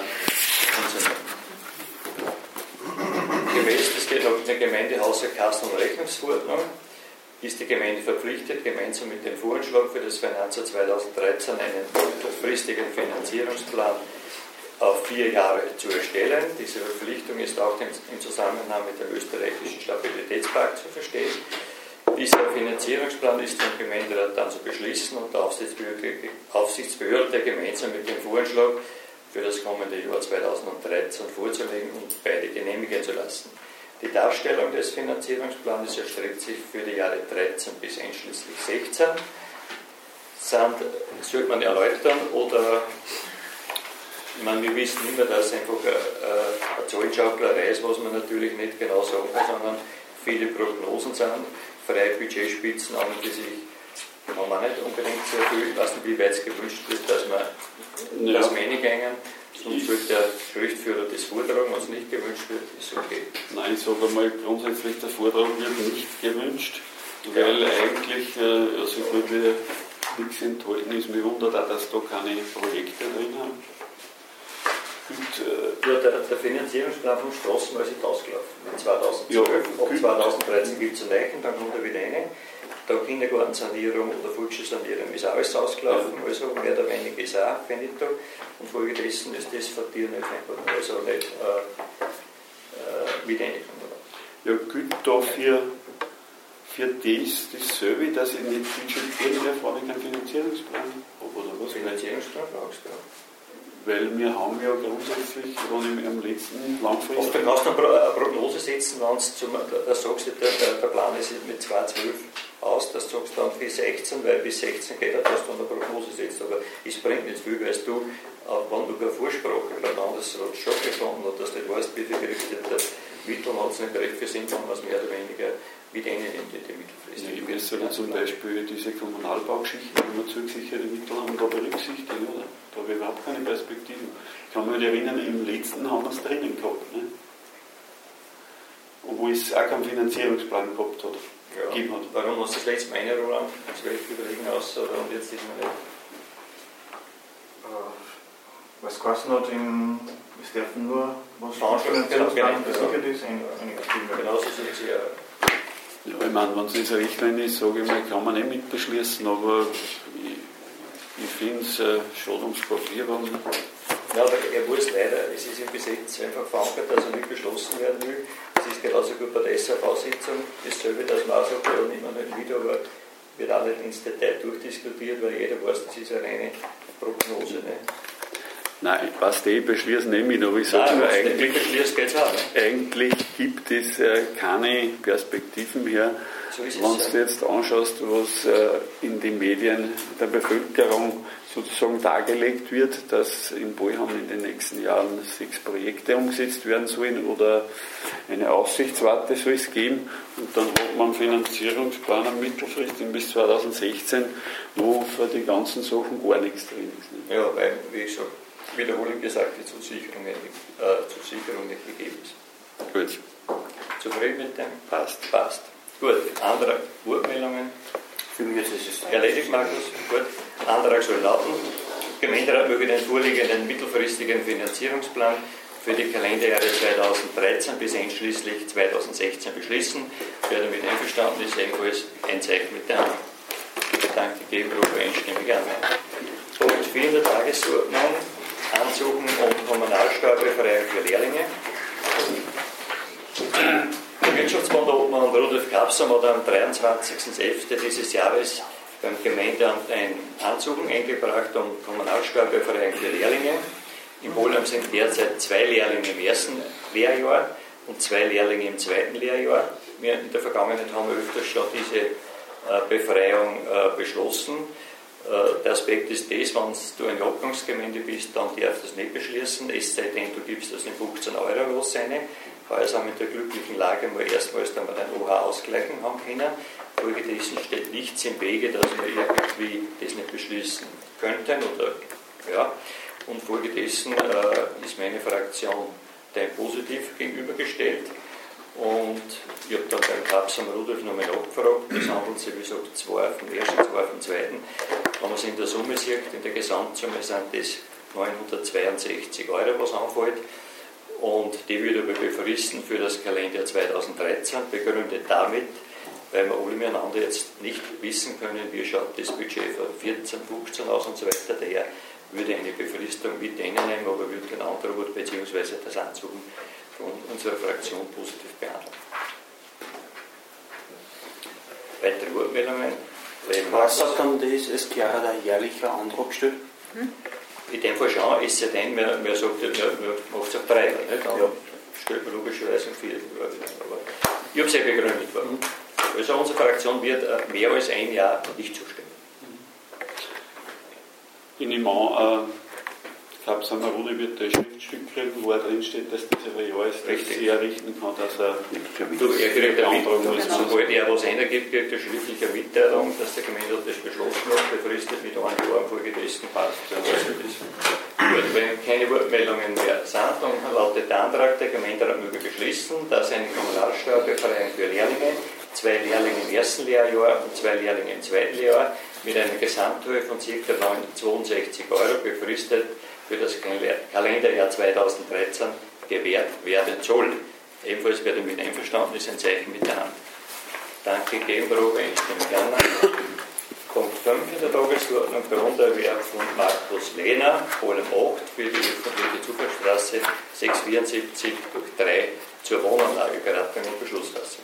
gemäß, das geht nach der Gemeindehaushalt, Kassen- und Rechnungsverordnung, ist die Gemeinde verpflichtet, gemeinsam mit dem Voranschlag für das Finanzjahr zweitausenddreizehn einen mittelfristigen Finanzierungsplan auf vier Jahre zu erstellen. Diese Verpflichtung ist auch im Zusammenhang mit dem österreichischen Stabilitätspakt zu verstehen. Dieser Finanzierungsplan ist vom Gemeinderat dann zu beschließen und der Aufsichtsbehörde gemeinsam mit dem Voranschlag für das kommende Jahr zweitausenddreizehn vorzulegen und beide genehmigen zu lassen. Die Darstellung des Finanzierungsplans erstreckt sich für die Jahre dreizehn bis einschließlich sechzehn. Sind, sollte man erläutern oder ich meine, wir wissen immer, dass es einfach eine, eine Zahlenschauklerei ist, was man natürlich nicht genau sagen kann, sondern viele Prognosen sind, freie Budgetspitzen an und die sich haben wir nicht unbedingt sehr viel. Ich weiß nicht, wie weit es gewünscht wird, dass wir ja. das wenig gängen. Sonst wird der Schriftführer das vortragen, was nicht gewünscht wird, ist okay. Nein, ich sage einmal, grundsätzlich der Vortrag wird nicht gewünscht, weil ja. eigentlich äh, so gut wie nichts enthalten ist. Mir wundert auch, dass da keine Projekte drin haben. Und, äh, ja, der, der Finanzierungsplan vom Straßenbau ist ausgelaufen. zweitausendzwölf, ja, ab zweitausenddreizehn gibt es einen Leichen, dann kommt er wieder rein. Der Kindergartensanierung oder Volksschulsanierung ist alles ausgelaufen, ja. Also mehr oder weniger ist auch finito. Und folgedessen ist das von dir nicht einfach, also nicht äh, äh, wieder reingekommen. Ja, gilt da für, für das dasselbe, dass ich nicht budgetieren darf, wenn ich keinen Finanzierungsplan habe, oder was? Finanzierungsplan brauchst du. Weil wir haben ja grundsätzlich, wenn ich am letzten langfristig... Du kannst eine Prognose setzen, wenn du zum, da sagst, du, der, der Plan ist mit zweitausendzwölf aus, das sagst du dann bis sechzehn, weil bis sechzehn geht er, dass du eine Prognose setzt. Aber es bringt nicht viel, weil du, wenn du keine Vorsprache oder ein anderes schon gefunden hast, dass du nicht weißt, wie viel Gerichte der Mittel hat es nicht recht für Sinn, wenn man es mehr oder weniger mit denen nimmt, die mittelfristig. Ja, ich soll zum Beispiel diese Kommunalbaugeschichten, die wir zugesicherte Mittel haben, da berücksichtigen, oder? Da habe ich überhaupt keine Perspektiven. Ich kann mich erinnern, im letzten haben wir es drinnen gehabt, ne? Obwohl es auch keinen Finanzierungsplan gehabt hat. Ja. Hat. Warum hast du das letzte Mal eine Rolle an? Das werde ich überlegen aus, oder? Und jetzt ist man nicht. Äh, was kostet hat, im, es dürfen nur, was Finanzierungsplan gesichert ist, einige Stimmen. Genau so sind sie ja. Ja, ich meine, wenn es nicht so Richtlinie ist, sage ich mal, kann man nicht mit beschließen, aber ich, ich finde es äh, schon ums Papier haben. Ja, aber er weiß leider, es ist im Gesetz einfach verankert, dass er nicht beschlossen werden will. Es ist genauso gut bei der S A V-Sitzung dasselbe, dass man auch sagt, ja, nimmt man nicht wieder, aber wird auch nicht ins Detail durchdiskutiert, weil jeder weiß, das ist eine reine Prognose. Ne? Nein, was die beschließen, nehme ich, aber ich sage nur, eigentlich, geht's auch, ne? eigentlich gibt es äh, keine Perspektiven mehr. So wenn du dir jetzt anschaust, was äh, in den Medien der Bevölkerung sozusagen dargelegt wird, dass in Bolham in den nächsten Jahren sechs Projekte umgesetzt werden sollen oder eine Aussichtswarte soll es geben und dann hat man einen Finanzierungsplan am mittelfristigen bis zweitausendsechzehn, wo für die ganzen Sachen gar nichts drin ist. Ne? Ja, weil, wie ich schon wiederholend gesagt, die Zusicherung, äh, Zusicherung nicht gegeben ist. Gut. Zufrieden mit dem? Passt. Passt. Gut, andere Wortmeldungen? Für mich ist es erledigt, Markus. Gut. Antrag soll lauten: Gemeinderat möge den vorliegenden mittelfristigen Finanzierungsplan für die Kalenderjahre zweitausenddreizehn bis einschließlich zweitausendsechzehn beschließen. Wer damit einverstanden ist, ebenfalls ein Zeichen mit der Hand. Danke, Gegenprobe einstimmig an. Punkt vier in der Tagesordnung: Ansuchen und Kommunalsteuerbefreiung für Lehrlinge. Der Wirtschaftsbundobmann Rudolf Kapsam hat am dreiundzwanzigsten elften dieses Jahres beim Gemeindeamt ein Ansuchen eingebracht um Kommunalsteuerbefreiung für Lehrlinge. In Bolham sind derzeit zwei Lehrlinge im ersten Lehrjahr und zwei Lehrlinge im zweiten Lehrjahr. Wir in der Vergangenheit haben wir öfters schon diese Befreiung beschlossen. Der Aspekt ist das, wenn du eine Abgangsgemeinde bist, dann darfst du das nicht beschließen, es sei denn, du gibst das in fünfzehn Euro los rein. Heuer sind wir in der glücklichen Lage, mal erstmals, dass wir den O H ausgleichen haben können. Folgedessen steht nichts im Wege, dass wir irgendwie das nicht beschließen könnten. Oder, ja. Und folgedessen äh, ist meine Fraktion dem positiv gegenübergestellt. Und ich habe dann beim Papst am Rudolf nochmal nachgefragt, das handelt sich, wie gesagt, zwei vom ersten, zwei vom zweiten. Wenn man es in der Summe sieht, in der Gesamtsumme sind das neunhundertzweiundsechzig Euro, was anfällt. Und die wird aber befristen für das Kalenderjahr zweitausenddreizehn, begründet damit, weil wir alle miteinander jetzt nicht wissen können, wie schaut das Budget für vierzehn, fünfzehn aus und so weiter. Daher würde eine Befristung mit denen nehmen, aber würde den Antrag bzw. das Ansuchen von unserer Fraktion positiv behandeln. Weitere Wortmeldungen? Was sagt dann das, es klar der jährliche Antrag gestellt? Hm? In dem Fall schon, es sei denn, man, man sagt, man, man macht es auf drei Jahre, nicht? Dann ja. Stellt man logischerweise im vierten Jahr wieder. Aber ich habe es ja begründet worden. Also unsere Fraktion wird mehr als ein Jahr nicht zustimmen. Ich nehme an, ich glaube, Samarudi wird ein Schriftstück kriegen, wo drin steht, dass dieser Jahr ist, dass sie errichten kann, dass er du, er kriegt eine Mitteilung, sobald er was eingibt, kriegt er schriftliche Mitteilung, dass der Gemeinderat das beschlossen hat, befristet mit einem Jahr infolgedessen passt. Ja, also das gut, wenn keine Wortmeldungen mehr sind, dann lautet der Antrag, der Gemeinderat möge beschließen, dass eine Kommunalsteuerbefreiung für Lehrlinge, zwei Lehrlinge im ersten Lehrjahr und zwei Lehrlinge im zweiten Lehrjahr mit einer Gesamthöhe von ca. zweiundsechzig Euro befristet für das Kalenderjahr zweitausenddreizehn gewährt werden soll. Ebenfalls werde ich mit Einverständnis ein Zeichen mit der Hand. Danke, Gegenprobe, einstimmig gerne. Punkt fünf in der Tagesordnung, Grunderwerb von Markus Lehner, Polen acht für die öffentliche Zufahrtsstraße sechshundertvierundsiebzig durch drei zur Wohnanlage, Beratung und Beschlussfassung.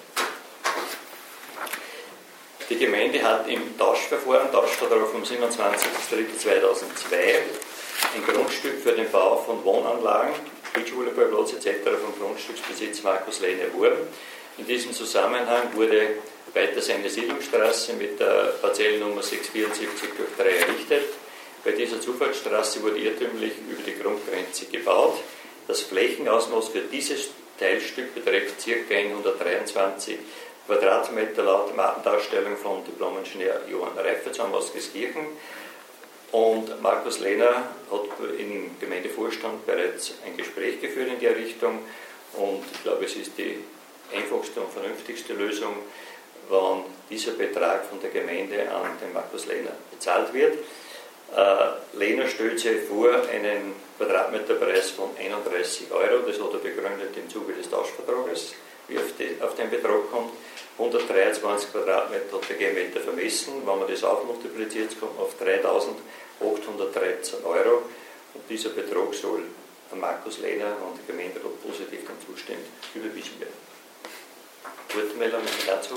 Die Gemeinde hat im Tauschverfahren, Tauschvertrag vom siebenundzwanzigsten dritten zweitausendzwei, ein Grundstück für den Bau von Wohnanlagen, Beachvolleyballplatz et cetera vom Grundstücksbesitz Markus Lehner erworben. In diesem Zusammenhang wurde weiter seine Siedlungsstraße mit der Parzellennummer sechshundertvierundsiebzig durch drei errichtet. Bei dieser Zufahrtsstraße wurde irrtümlich über die Grundgrenze gebaut. Das Flächenausmaß für dieses Teilstück beträgt ca. hundertdreiundzwanzig Quadratmeter laut Mappendarstellung von Diplom-Ingenieur Johann Reifertsam aus Geskirchen. Und Markus Lehner hat im Gemeindevorstand bereits ein Gespräch geführt in der Richtung und ich glaube, es ist die einfachste und vernünftigste Lösung, wenn dieser Betrag von der Gemeinde an den Markus Lehner bezahlt wird. Äh, Lehner stellt sich vor einen Quadratmeterpreis von einunddreißig Euro, das hat er begründet im Zuge des Tauschvertrages, wie auf, die, auf den Betrag kommt. hundertdreiundzwanzig Quadratmeter hat der Gemeinde vermessen. Wenn man das aufmultipliziert, kommt man auf dreitausendachthundertdreizehn Euro. Und dieser Betrag soll an Markus Lehner und der Gemeinderat positiv dann zustimmt, überwiesen werden. Wortmeldungen dazu?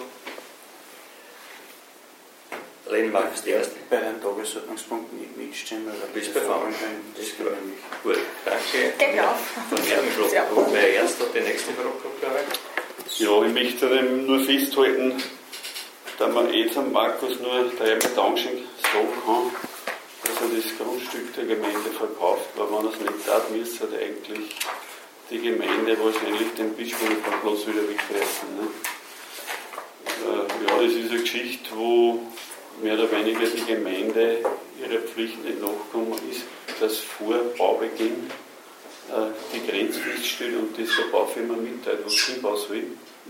Lehner, Markus, die erste. Bei den Tagesordnungspunkten nicht mitstimmen. Bis befangen. Das ist klar. Gut, danke. Geht auf. Von Herrn Schlossgruppe. Wer erst hat die nächste Frage? Ja, ich möchte dem nur festhalten, dass man jetzt am Markus nur drei mit Dankeschön sagen kann, dass er das Grundstück der Gemeinde verkauft, weil wenn er es nicht tat, müsste er eigentlich die Gemeinde wahrscheinlich den Beachvolleyballplatz wieder wegfressen. Ne? Äh, ja, das ist eine Geschichte, wo mehr oder weniger die Gemeinde ihrer Pflicht nicht nachgekommen ist, dass vor Baubeginn die Grenze feststellt und das der Baufirma mitteilt, was hinbauen will.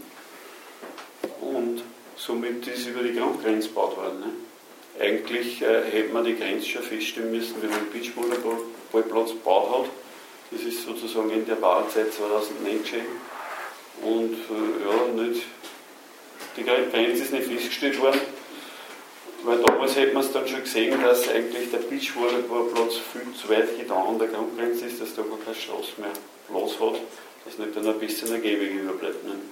Und somit ist über die Grundgrenze gebaut worden. Ne? Eigentlich äh, hätte man die Grenze schon feststellen müssen, wenn man den Beachvolleyballplatz gebaut hat. Das ist sozusagen in der Wahlzeit zweitausendneun geschehen. Und äh, ja, nicht, die Grenze ist nicht festgestellt worden. Weil damals hätte man es dann schon gesehen, dass eigentlich der Beachvolleyballplatz viel zu weit getan an der Grundgrenze ist, dass da gar keine Straße mehr Platz hat, dass nicht dann ein bisschen ein Gehweg überbleibt. Ne?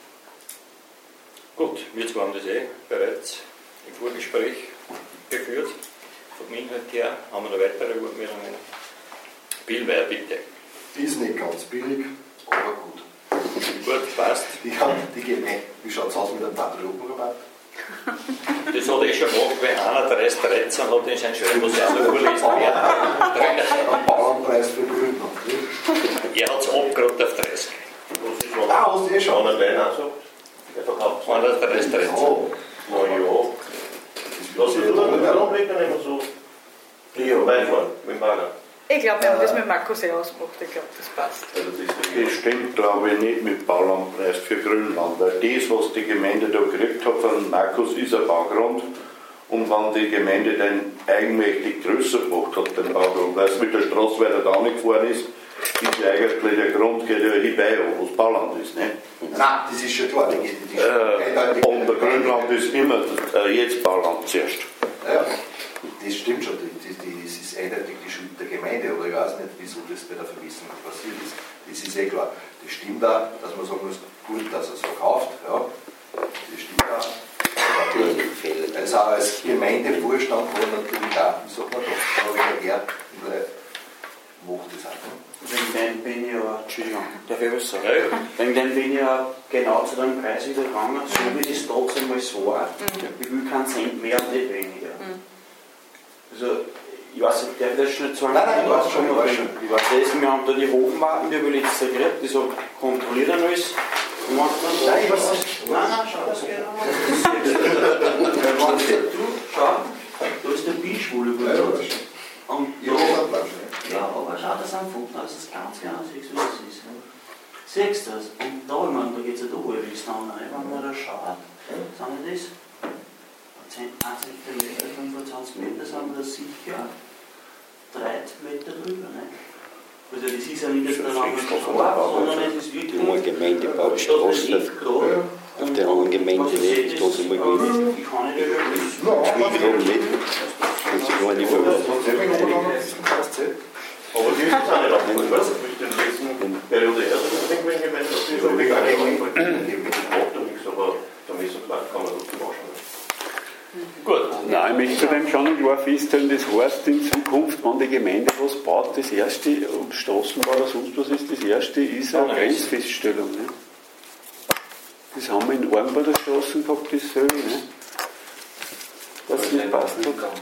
Gut, wir zwei haben das eh bereits im Vorgespräch geführt. Vom Inhalt her haben wir noch weitere Wortmeldungen. Billwehr, bitte. Ist nicht ganz billig, aber gut. Gut, passt. Die haben die Gemeinde. Wie schaut es aus mit einem Patriotenrabatt? Das hat er schon gemacht, weil einer dreizehn dreizehn hat in sein Schreiben, was er auch noch vorlesen wird. Ein Bauernpreis für Grünland. Er hat es abgerundet auf dreißig. Ah, hast du eh schon. Wenn er den auch sagt, er verkauft es. einunddreißig dreizehn. Na ja. Lass uns dann mit dem Umblick dann immer so vorbeifahren, mit dem Bagger. Ich glaube, wir haben das mit Markus eh ausgemacht. Ich glaube, das passt. Also das ist der Das stimmt, glaube ich, nicht mit Baulandpreis für Grünland, weil das, was die Gemeinde da gekriegt hat von Markus, ist ein Baugrund. Und wenn die Gemeinde den eigenmächtig größer gemacht hat, den Baugrund, weil es mit der Straße weiter da nicht gefahren ist, ist ja eigentlich der Grund, geht ja hierbei, wo es Bauland ist. Nicht? Nein, das ist schon klar. Die, die, die Äh, und der Grünland ist immer äh, jetzt Bauland zuerst. Ja, das stimmt schon. Die, die, die, das ist eindeutig die Schuld der Gemeinde. Aber ich weiß nicht, wieso das bei der Vermessung passiert ist. Das ist eh klar. Das stimmt auch, dass man sagen muss, gut, dass er es verkauft. Ja, das stimmt auch. Also auch als Gemeindevorstand war natürlich auch, wie sagt man da, aber wenn er macht das auch. Wegen dem bin ich ja, Entschuldigung, darf ich was sagen? Ja, ja. Wegen dem bin ich ja genau zu dem Preis wieder gegangen, so wie das trotzdem mal so war. Ich will keinen Cent mehr und nicht weniger. Also, ich weiß nicht, darf ich das schnell sagen? Nein, nein, ich weiß schon, ich weiß schon. Ich weiß das, wir haben da die Hofmarken, die habe ich letztes Jahr gekriegt, die so kontrolliert dann alles. Und macht dann Nein, ich weiß nicht. Nein, nein, schau, das geht auch. Du, schau, da ist der Beachvolleyball. Ja, ja, das stimmt. Und Ja, da, das schon. ja, aber schau das an, Foto, das ist ganz genau, siehst du, wie das ist. Siehst du das? Und da, ich meine, da geht es ja da halbwegs dann rein, wenn man da schaut, sagen wir das? zehn Zentimeter, fünfundzwanzig Meter sind wir da sicher drei Meter drüber. Ne? Also das ist ja nicht der lange Schwarz, sondern es ist wirklich... Eine Gemeindebauststraße, auf der anderen Gemeinde nicht, da sind wir gewesen. Ich kann nicht überlegen. Ich glaube nicht, kannst du gar nicht verwenden. Aber die ist jetzt auch nicht abgeholt, weißt du, mit den letzten Periode her, das ist irgendwie gemeint, dass die so vegan gemacht macht und nichts, aber der Messerplan kann man trotzdem anschauen. Gut. Nein, ich möchte dem schon klar feststellen, das heißt in Zukunft, wenn die Gemeinde was baut, das erste, ob Straßenbau oder sonst was ist, das erste ist eine Grenzfeststellung. Ne? Das haben wir in Ornbader Straßen gehabt, dasselbe. Ne? Das nicht passt.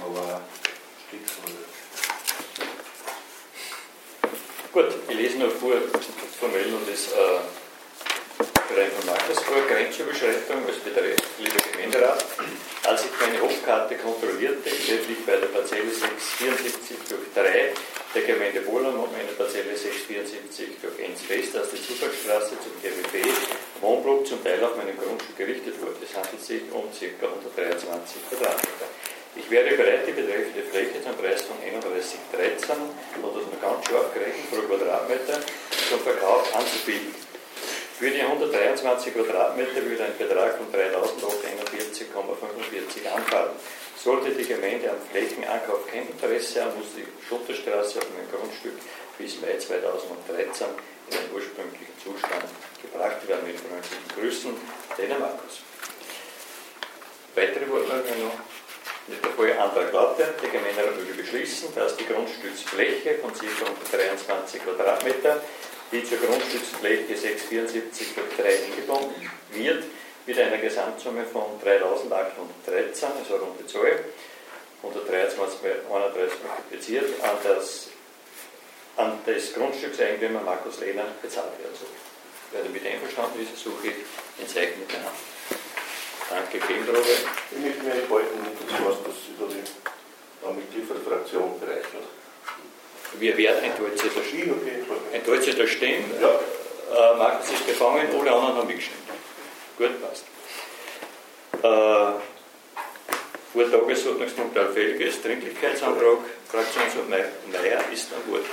Gut, ich lese noch vor, formell noch das äh, Bereich von Markus vor, Grenzüberschreitung als Betreff, lieber Gemeinderat. Als ich meine Hofkarte kontrollierte, stellte ich bei der Parzelle sechs vierundsiebzig durch drei der Gemeinde Wohlan und meine Parzelle sechs vierundsiebzig durch eins fest, dass die Zufahrtsstraße zum G W B Wohnblock zum Teil auf meinem Grundstück gerichtet wurde. Es handelt sich um ca. hundertdreiundzwanzig Quadratmeter. Ich wäre bereit, die betreffende Fläche zum Preis von einunddreißig dreizehn, und das noch ganz scharf gerechnet pro Quadratmeter, zum Verkauf anzubieten. Für die hundertdreiundzwanzig Quadratmeter würde ein Betrag von dreitausendachthunderteinundvierzig Komma fünfundvierzig anfallen. Sollte die Gemeinde am Flächenankauf kein Interesse haben, muss die Schotterstraße auf meinem Grundstück bis Mai zweitausenddreizehn in den ursprünglichen Zustand gebracht werden. Mit freundlichen Grüßen, Dena Markus. Weitere Wortmeldungen noch? Nicht der Fall. Antrag lautet, der Gemeinderat möge beschließen, dass die Grundstücksfläche von ca. hundertdreiundzwanzig Quadratmeter, die zur Grundstücksfläche sechs vierundsiebzig durch drei eingebunden wird, mit einer Gesamtsumme von dreitausendachthundertdreizehn, also runde Zahl, hundertdreiundzwanzig bei einunddreißig multipliziert, an das, an das Grundstückseigentümer Markus Lehner bezahlt werden soll. Wer damit einverstanden ist, suche ich ein Zeichen mit der Hand. Danke, Gegenprobe. Ich möchte mich enthalten, nicht das heißt, dass sich da die Mitglied der Fraktion berechnet. Wir werden enthält sich da stehen. Okay, okay. Enthält sich da stehen. Ja. Äh, Markus ist gefangen, alle anderen haben mitgestimmt. Gut, passt. Äh, vor Tagesordnungspunkt allfälliges Dringlichkeitsantrag. Fraktionsrat Meier ist an Bord.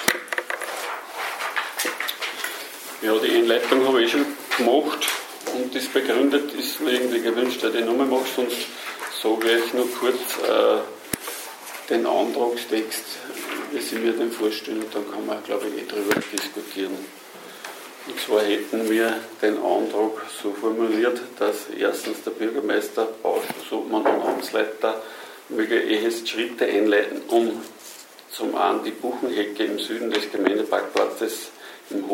Ja, die Einleitung habe ich schon gemacht und das begründet ist mir irgendwie gewünscht, dass ich nochmal mache, sonst sage ich noch kurz äh, den Antragstext, wie Sie mir den vorstellen, dann kann man, glaube ich, eh darüber diskutieren. Und zwar hätten wir den Antrag so formuliert, dass erstens der Bürgermeister, Bauschutz-Obmann und Amtsleiter möge ehest Schritte einleiten, um zum einen die Buchenhecke im Süden des Gemeindeparkplatzes im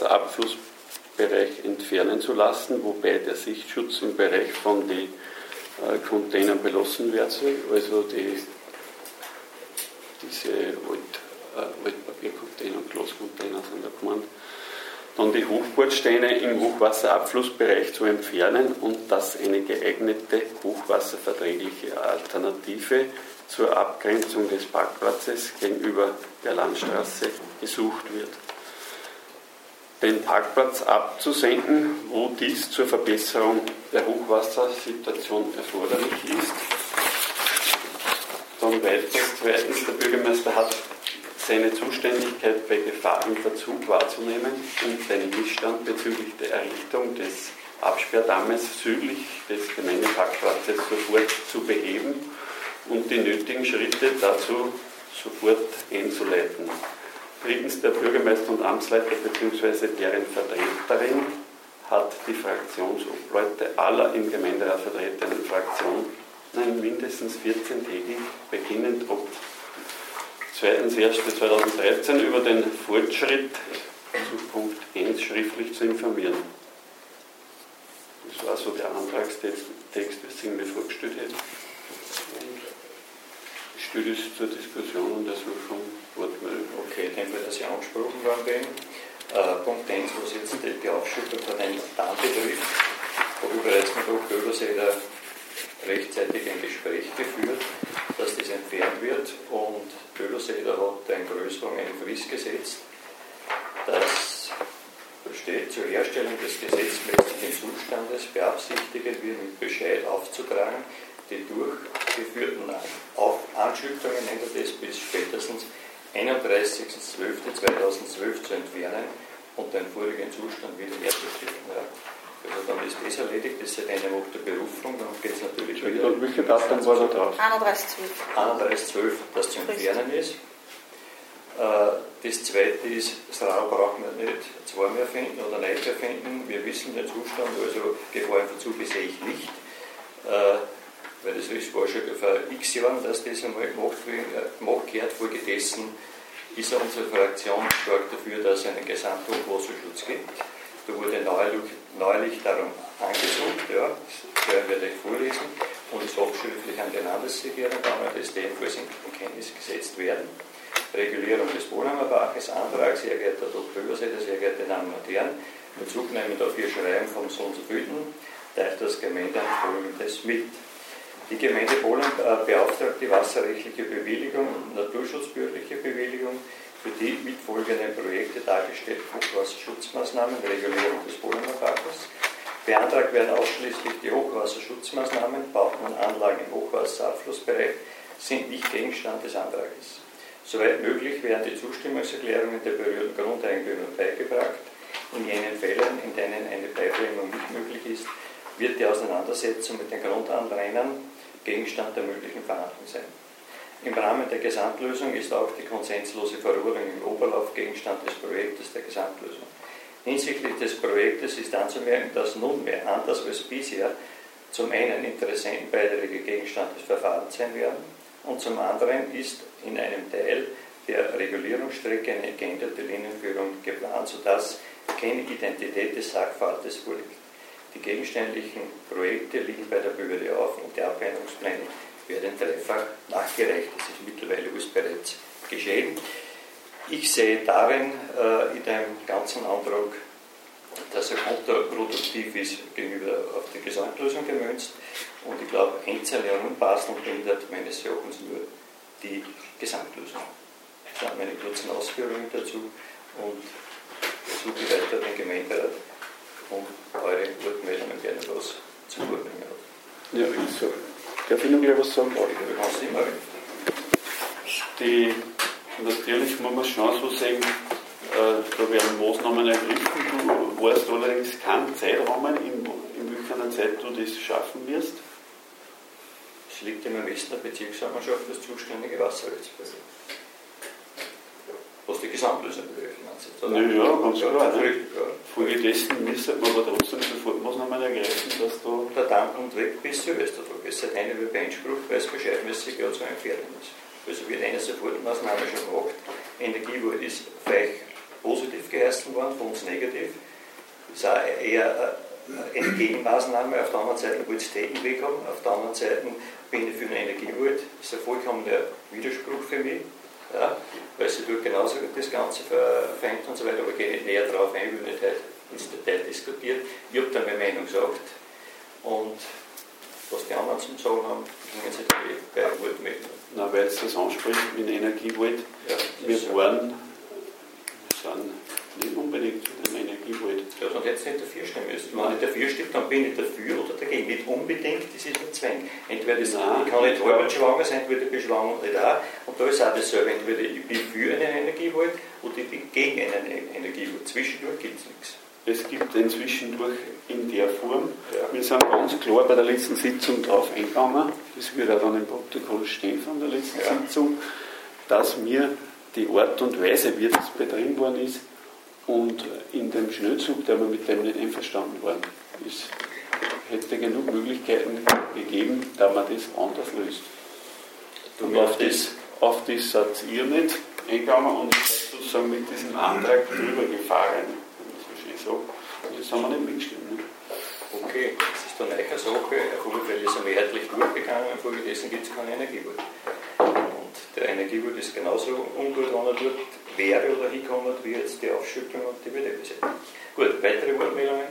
Hochwasserabflussbereich entfernen zu lassen, wobei der Sichtschutz im Bereich von den Containern belassen werden soll, also die, diese Alt, äh, Altpapiercontainer und Glascontainer sind da gemeint. Dann die Hochbordsteine im Hochwasserabflussbereich zu entfernen und dass eine geeignete hochwasserverträgliche Alternative zur Abgrenzung des Parkplatzes gegenüber der Landstraße gesucht wird. Den Parkplatz abzusenken, wo dies zur Verbesserung der Hochwassersituation erforderlich ist. Dann weiters, zweitens, der Bürgermeister hat seine Zuständigkeit bei Gefahr im Verzug wahrzunehmen und den Missstand bezüglich der Errichtung des Absperrdammes südlich des Gemeindeparkplatzes sofort zu beheben und die nötigen Schritte dazu sofort einzuleiten. Drittens, der Bürgermeister und Amtsleiter bzw. deren Vertreterin hat die Fraktionsobleute aller im Gemeinderat vertretenen Fraktionen mindestens vierzehn-tägig beginnend ab zweiten ersten zweitausenddreizehn über den Fortschritt zu Punkt eins schriftlich zu informieren. Das war so der Antragstext, den ich mir vorgestellt hätte. Und ich stelle das zur Diskussion und Ersuchung Wortmeldung. Okay, in dem Fall, dass ich angesprochen worden bin. Äh, Punkt eins, was jetzt die, die Aufschüttung von den Daten betrifft, habe ich bereits mit Hoch Böderseeder rechtzeitig ein Gespräch geführt, dass das entfernt wird, und Böderseeder hat einen größeren eine Frist gesetzt, dass steht, zur Herstellung des gesetzmäßigen Zustandes beabsichtigen wir mit Bescheid aufzutragen, die durchgeführten Anschütterungen, nennt er das, bis spätestens einunddreißigsten zwölften zweitausendzwölf zu entfernen und den vorigen Zustand wiederherzustellen. Ja. Also dann ist das erledigt, das ist eine Woche der Berufung, dann geht es natürlich wieder. Und welche Datum war da drauf? einunddreißig zwölf. einunddreißig zwölf, das zu entfernen ist. Das zweite ist, das Rad braucht man nicht zweimal finden oder nicht erfinden. Wir wissen den Zustand, also Gefahr im Verzug sehe ich nicht. Weil das war schon vor x Jahren, dass das einmal gemacht wird. Folgedessen ist unsere Fraktion stark dafür, dass es einen Gesamthochwasserschutz gibt. Da wurde neulich, neulich darum angesucht, ja, das werde ich vorlesen, und ist auch schriftlich an die Landesregierung, damit das ebenfalls in Kenntnis gesetzt werden. Regulierung des Bolhammer Baches, Antrag, sehr geehrter Doktor Übersetter, sehr geehrte Damen und Herren, Bezug nehmend auf Ihr Schreiben vom Sonsbüten, teilt das Gemeindeamt Folgendes mit. Die Gemeinde Bolham beauftragt die wasserrechtliche Bewilligung und naturschutzbehördliche Bewilligung für die mitfolgenden Projekte dargestellt Hochwasserschutzmaßnahmen, Regulierung des Bolhamer Baches. Beantragt werden ausschließlich die Hochwasserschutzmaßnahmen, Bauten und Anlagen im Hochwasserabflussbereich sind nicht Gegenstand des Antrages. Soweit möglich werden die Zustimmungserklärungen der berührten Grundeigentümer beigebracht. In jenen Fällen, in denen eine Beibringung nicht möglich ist, wird die Auseinandersetzung mit den Grundanrainern Gegenstand der möglichen Verhandlung sein. Im Rahmen der Gesamtlösung ist auch die konsenslose Verordnung im Oberlauf Gegenstand des Projektes der Gesamtlösung. Hinsichtlich des Projektes ist anzumerken, dass nunmehr, anders als bisher, zum einen Interessentenbeiträge Gegenstand des Verfahrens sein werden und zum anderen ist in einem Teil der Regulierungsstrecke eine geänderte Linienführung geplant, sodass keine Identität des Sachverhaltes vorliegt. Die gegenständlichen Projekte liegen bei der Behörde auf und die Abwendungspläne werden dreifach nachgereicht. Das ist mittlerweile alles bereits geschehen. Ich sehe darin äh, in dem ganzen Antrag, dass er kontraproduktiv ist gegenüber auf die Gesamtlösung gemünzt, und ich glaube, einzelne Unpassen behindert meines Erachtens nur die Gesamtlösung. Das sind meine kurzen Ausführungen dazu, und versuche weiter den Gemeinderat um eure Wortmeldungen gerne was zu vorbringen. Ja, ich so. Darf ich noch gleich was sagen? Du kannst immer reden. Die, natürlich muss man schon so sehen, äh, da werden Maßnahmen ergriffen. Du weißt allerdings keinen Zeitrahmen, in, in welcher Zeit du das schaffen wirst. Es liegt im Ermessen der Bezirkssamenschaft das zuständige Wasserrechtsbüro. Was die Gesamtlösung betrifft, meinst du? Ja, ja, ganz ja, klar. Ne? Ja. Folgedessen müsste man aber trotzdem sofort Maßnahmen ergreifen, dass da... Der Damm kommt weg bis Silvestertag. Es sei einer wird beansprucht, weil es bescheidmäßig ja zu entfernen ist. Also wird eine Sofortmaßnahme schon gemacht. Energiewald ist für euch positiv geheißen worden, für uns negativ. Das ist auch eher eine Gegenmaßnahme, auf der anderen Seite wollt ihr den Weg haben, auf der anderen Seite bin ich für eine Energiewelt. Das ist ein vollkommener Widerspruch für mich, ja, weil sie dort genauso das Ganze verfängt und so weiter, aber ich gehe nicht näher darauf ein, ich will nicht heute ins Detail diskutieren. Ich habe dann meine Meinung gesagt und was die anderen zum Sagen haben, bringen sie dann bei Wort mit. Na, weil es das anspricht mit Energiewelt, ja, wir waren, wir sind nicht unbedingt für den Energiewelt. Ja, sonst hätte es nicht dafür stimmen müssen. Wenn ich dafür stimme, dann bin ich dafür oder dagegen. Nicht unbedingt, das ist ein Zwang. Entweder das, Nein, ich kann nicht halb schwanger sein, entweder bin ich schwanger nicht auch. Und da ist auch dasselbe. Entweder ich bin für eine Energiewelt oder ich bin gegen eine Energiewelt. Zwischendurch gibt es nichts. Es gibt ein Zwischendurch in der Form. Ja. Wir sind ganz klar bei der letzten Sitzung darauf eingegangen, das wird auch dann im Protokoll stehen von der letzten ja. Sitzung, dass mir die Art und Weise, wie das betrieben worden ist, und in dem Schnellzug, der wir mit dem nicht einverstanden waren, es hätte genug Möglichkeiten gegeben, da man das anders löst. Und auf das, auf das seid ihr nicht eingegangen und ich seid sozusagen mit diesem Antrag drüber gefahren. So, das haben wir nicht mitgestimmt. Ne? Okay, das ist dann eine Sache. Auf alle Fälle ist er mehrheitlich durchgegangen, infolgedessen gibt es keine Energiewelt. Und der Energiewelt ist genauso ungut, wenn er dort wäre oder hinkommt, wie jetzt die Aufschüttung und die W D-Besetzung. Gut, weitere Wortmeldungen?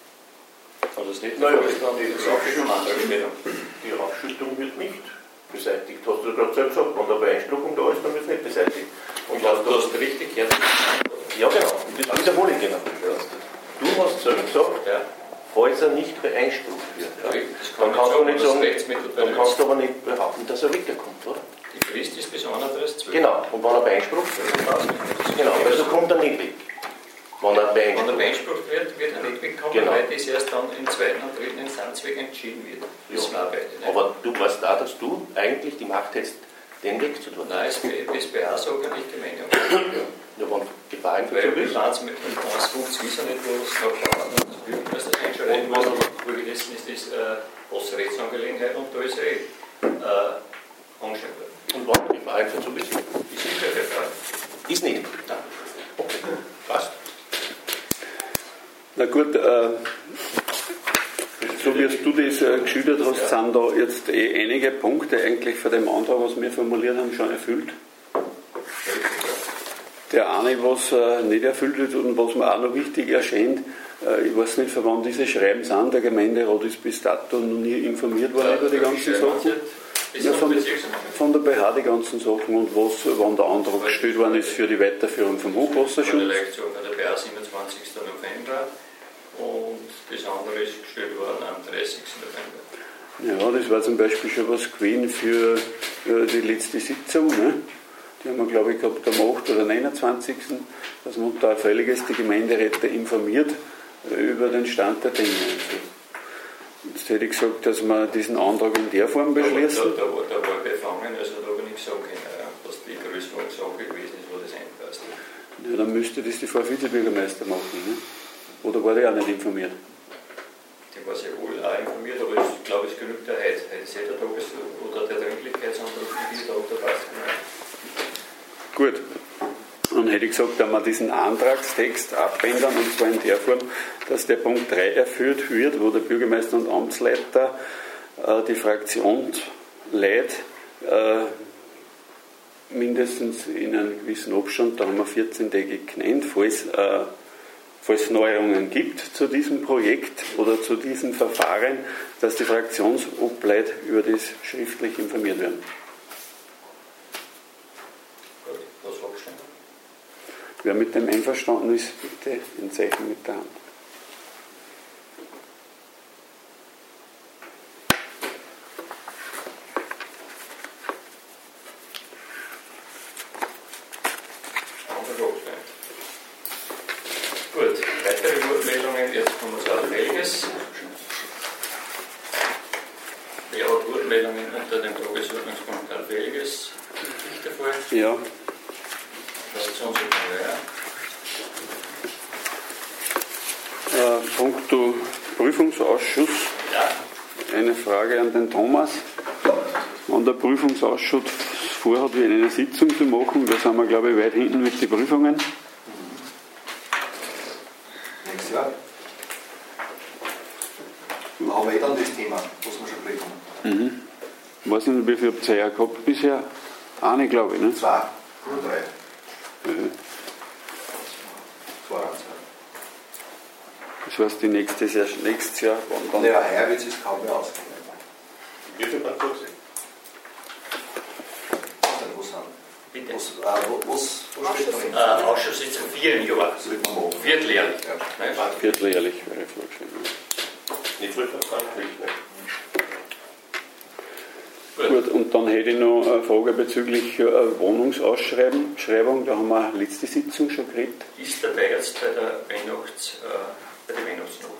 Also das nicht naja, dann die Aufschüttung, die Aufschüttung wird nicht beseitigt. Hast du gerade selbst gesagt, wenn da Beeinspruchung da ist, dann wird es nicht beseitigt. Und ja, du hast richtig gehört. Ja, genau. Das wiederhole ich genau. Du hast selbst gesagt, ja, falls er nicht beeinsprucht wird. Ja, dann kannst du nicht sagen, dann kannst du aber nicht behaupten, dass er wiederkommt, oder? Die Frist ist bis einunddreißig zwölf. Genau, und wenn er beeinsprucht wird, genau, also kommt er nicht weg. Wenn er beeinsprucht, wenn er beeinsprucht wird, wird er nicht wegkommen, genau. Weil das erst dann im zweiten und dritten Instanzweg entschieden wird. Das ja. Aber du weißt da, dass du eigentlich die Macht hättest, den wegzutun. Nein, das B S B A sagt ja nicht gemeint. Ja, wenn Gefahr im Weil wir waren es mit uns fünfzig wissen nicht, wo es noch schauen und das Bürgermeister einschalten muss, aber vorgesessen ist das äh, was Rechtsangelegenheit und da ist er eh äh, angestellt worden. Und wann Gefahr im Verzug ist? Ist nicht der Fall. Ist nicht? Nein. Okay, passt. Na gut, äh, so wie du das äh, geschildert hast, ja. Sind da jetzt eh einige Punkte eigentlich von dem Antrag, was wir formuliert haben, schon erfüllt. Der eine, was äh, nicht erfüllt wird und was mir auch noch wichtig erscheint, äh, ich weiß nicht, für wann diese Schreiben sind, der Gemeinderat ist bis dato noch nie informiert worden ja, über die ganzen Sachen. Ja, von, von der B H die ganzen Sachen und was, wann der Antrag gestellt worden ist für die Weiterführung vom Hochwasserschutz. Von der Lektion von der B H siebenundzwanzigsten November und das andere ist gestellt worden am dreißigsten November. Ja, das war zum Beispiel schon was gewesen für äh, die letzte Sitzung. Ne? Die haben wir, glaube ich, gehabt am achten oder neunundzwanzigsten dass man unter Fälliges die Gemeinderäte informiert äh, über den Stand der Dinge. Jetzt hätte ich gesagt, dass wir diesen Antrag in der Form beschließen. Da, da, da, da war befangen, also da habe ich nicht sagen können, was die Größenordnungssache gewesen ist, wo das einpasst. Ja, dann müsste das die Frau Vizebürgermeister machen. Ne? Oder war die auch nicht informiert? Die war sehr wohl auch informiert, aber ich glaube, es genügt der heute. Heute ist jeder Tag oder der Dringlichkeitsantrag für die Tag, der passt genau. Gut, dann hätte ich gesagt, dass wir diesen Antragstext abändern, und zwar in der Form, dass der Punkt drei erfüllt wird, wo der Bürgermeister und Amtsleiter äh, die Fraktion leiht, äh, mindestens in einem gewissen Abstand, da haben wir vierzehn Tage genannt, falls, äh, falls Neuerungen gibt zu diesem Projekt oder zu diesem Verfahren, dass die Fraktionsobleute über das schriftlich informiert werden. Wer mit dem einverstanden ist, bitte ein Zeichen mit der Hand. Gut, weitere Wortmeldungen, jetzt kommen wir zu Allfälliges. Wer hat Wortmeldungen unter dem Tagesordnungspunkt Allfälliges? Nicht der Fall? Ja. Äh, Punkto Prüfungsausschuss. Ja. Eine Frage an den Thomas. Wenn der Prüfungsausschuss vorhat, wie eine Sitzung zu machen, da sind wir, glaube ich, weit hinten mit den Prüfungen. Nächstes Jahr. Ich weiß nicht, wie viel habt ihr gehabt bisher? Eine, glaube ich, ne? Zwei oder drei. Ja. Zwei, zwei. Das heißt, die nächste ist erst nächstes Jahr. Dann Ja, heuer wird es kaum mehr ausgehen. Wie viel Bad Tuxi? Wo sind Bitte. Was, äh, wo- was, was steht drin? Äh, Ausschusssitzung vier im Jahr. Das wird man machen. Vierteljährlich. Ja. Nein, vierteljährlich wäre vorgeschrieben. Nicht Rückverfahren, nicht, ne? Gut, und dann hätte ich noch eine Frage bezüglich äh, Wohnungsausschreibung. Da haben wir letzte Sitzung schon geredet. ist dabei jetzt bei der Weihnachts, äh, bei der Weihnachtsnacht.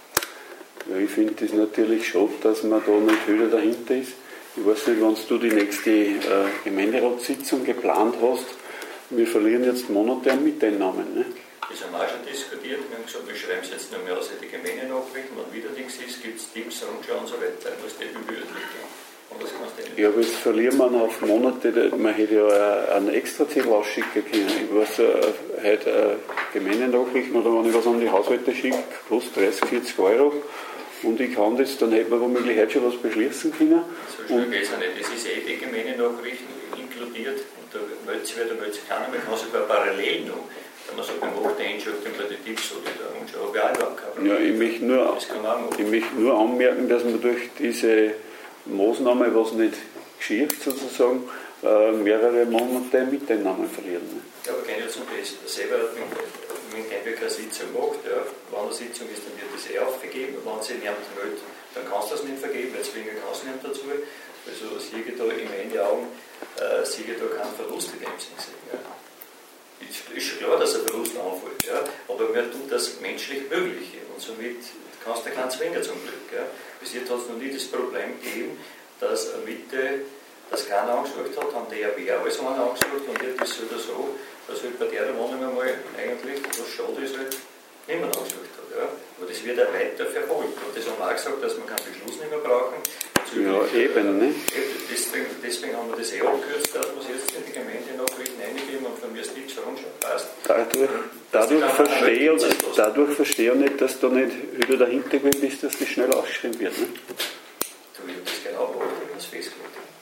Ja, ich finde das natürlich schade, dass man da nicht höher dahinter ist. Ich weiß nicht, wenn du die nächste äh, Gemeinderatssitzung geplant hast. Wir verlieren jetzt Monate an Miteinnahmen. Ne? Das haben wir auch schon diskutiert. Wir haben gesagt, wir schreiben es jetzt nur mehr aus die Gemeindenachrichten. Wenn wieder nichts ist, gibt es Tipps, Rundschau und so weiter. Muss nicht überüblich gehen. Und das kannst du nicht. Ja, aber jetzt verlieren wir noch auf Monate. Man hätte ja einen Extrazettel ausschicken können. Ich weiß, äh, heute äh, Gemeindenachrichten oder wenn ich was an die Haushalte schicke, kostet dreißig, vierzig Euro. Und ich kann das, dann hätte man womöglich heute schon was beschließen können. So schnell geht es auch nicht. Das ist eh die Gemeindenachrichten inkludiert. Und da meldet sich wer, da meldet sich keiner. Man kann sogar parallel noch, wenn man sagt, man macht die Einschaltung bei den Tipps oder der Rundschau, habe ich auch überhaupt kein Problem. Ja, ich möchte nur, Das kann man auch machen. ich möchte nur anmerken, dass man durch diese Maßnahme, was nicht geschieht sozusagen, äh, mehrere Monate Miteinnahmen verlieren. Ne? Ja, aber gehen wir zum Besten. Selber hat wenn Campbell keine Sitzung macht, ja, wenn eine Sitzung ist, dann wird das eh aufgegeben. Wenn sie niemand meldet, dann kannst du das nicht vergeben, weil zwingen kannst du nicht dazu. Also sehe ich da in meinen Augen äh, sehe ich da keinen Verlust in dem Sinn sehen. Ja. Ist, ist schon klar, dass ein Verlust anfällt, ja, aber man tut das menschlich Mögliche und somit kannst du keinen zwingen zum Glück. Ja. Bis jetzt hat es noch nie das Problem gegeben, dass eine Mitte, dass keiner angesucht hat, haben die ja wer alles einer angesucht und jetzt ist es oder so, dass halt bei der Wohnung einmal eigentlich, was schade ist, halt niemand angesucht hat. Ja. Aber das wird auch weiter verfolgt. Und das haben wir auch gesagt, dass wir keinen Beschluss nicht mehr brauchen. Ja, eben. Ne? Deswegen, deswegen haben wir das eh abgekürzt, dass wir es jetzt in die Gemeindenachrichten eingegeben und von mir ist nichts herumschauen. Passt. Dadurch, dadurch, verstehe ich, dadurch verstehe ich nicht, dass da nicht wieder der Hintergrund ist, dass das schnell ausgeschrieben wird. Ne? Du willst das genau machen, wenn es festgelegt ist.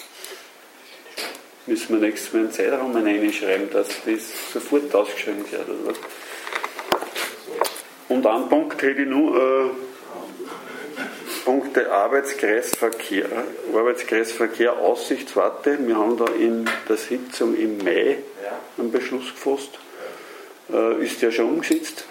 Müssen wir nächstes Mal einen Zeitraum reinschreiben, dass das sofort ausgeschrieben wird. Oder? Und einen Punkt hätte ich noch, äh, Punkte Arbeitskreisverkehr, Arbeitskreisverkehr Aussichtswarte. Wir haben da in der Sitzung im Mai einen Beschluss gefasst. Äh, ist der schon umgesetzt?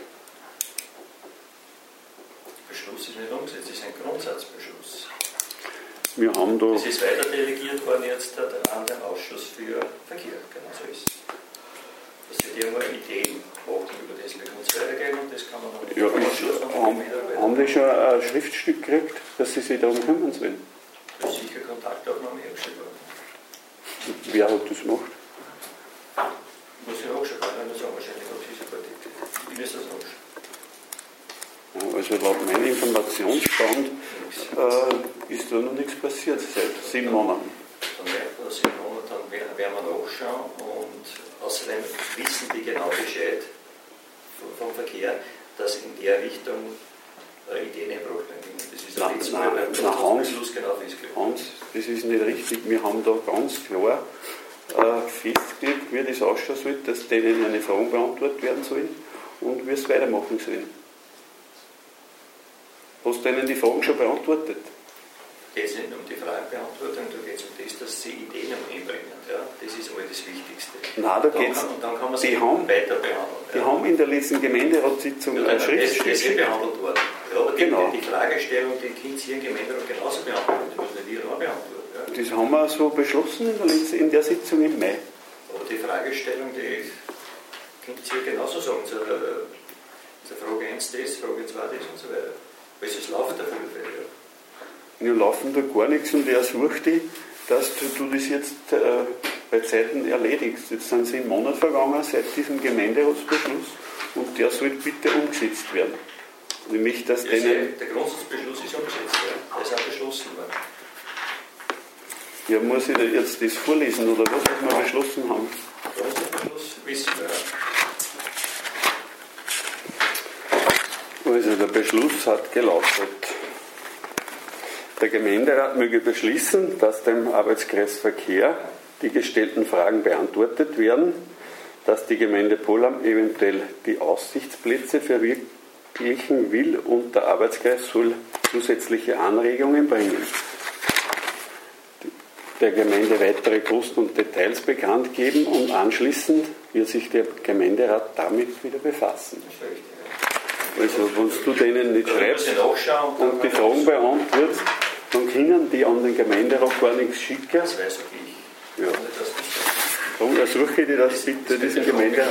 Der Beschluss ist nicht umgesetzt, das ist ein Grundsatzbeschluss. Wir haben da. Es ist weiter delegiert worden jetzt an den Ausschuss für Verkehr, genau so ist es. Dass sie dir mal Ideen machen über das, wie kann es weitergehen und das kann man dann Ja, ist, haben, haben die schon ein Schriftstück gekriegt, dass sie sich darum kümmern sollen? Da ist sicher Kontaktaufnahme hergestellt worden. Wer hat das gemacht? Muss ich nachschauen, kann ich nicht sagen, wahrscheinlich habe ich es sofort. Ich muss das nachschauen. Ja, also laut meinem Informationsstand äh, ist da noch nichts passiert seit sieben Monaten. Dann werden wir sieben Monate, dann werden wir nachschauen und außerdem wissen die genau Bescheid vom Verkehr, dass in der Richtung äh, Ideen eingebracht werden. Das ist Nein, ein letztes nein, Mal beim nein, Hans, Beschluss genau festgelegt. Hans, das ist nicht richtig. Wir haben da ganz klar äh, festgelegt, wie das ausschauen soll, dass denen eine Frage beantwortet werden soll und wie es weitermachen sollen. Hast du denen die Fragen schon beantwortet? Da geht es nicht um die Fragenbeantwortung, da geht es um das, dass sie Ideen einbringen. Ja? Das ist einmal das Wichtigste. Nein, da geht es. Dann kann man sie haben, weiter behandeln. Die ja. haben in der letzten Gemeinderatssitzung ja, ein das, Schriftstück das ist behandelt worden. Ja, aber die, genau. die, die Fragestellung, die könnt ihr im Gemeinderat genauso beantworten, die muss nicht ihr auch beantworten. Ja? Das haben wir so beschlossen in der, letzten, in der Sitzung im Mai. Aber die Fragestellung, die könnt ihr genauso sagen. So, so Frage eins das, Frage zwei das und so weiter. Weil es läuft auf jeden Fall. Ja. Wir laufen da gar nichts und er sucht dich, dass du, du das jetzt äh, bei Zeiten erledigst. Jetzt sind sieben Monate vergangen seit diesem Gemeinderatsbeschluss und der soll bitte umgesetzt werden. Nämlich, dass ja, denen, der Grundsatzbeschluss ist umgesetzt, ja. Der ist auch beschlossen worden. Ja, muss ich jetzt das vorlesen oder was, was wir beschlossen haben? Grundsatzbeschluss wissen wir, ja. Also der Beschluss hat gelautet. Der Gemeinderat möge beschließen, dass dem Arbeitskreis Verkehr die gestellten Fragen beantwortet werden, dass die Gemeinde Polheim eventuell die Aussichtsplätze verwirklichen will und der Arbeitskreis soll zusätzliche Anregungen bringen. Der Gemeinde weitere Kosten und Details bekannt geben und anschließend wird sich der Gemeinderat damit wieder befassen. Also wenn du denen nicht schreibst und die Fragen beantwortest, dann können die an den Gemeinderat gar nichts schicken. Das weiß auch ich. Ja. Darum ersuche ich dir das bitte, diesen Gemeinderat.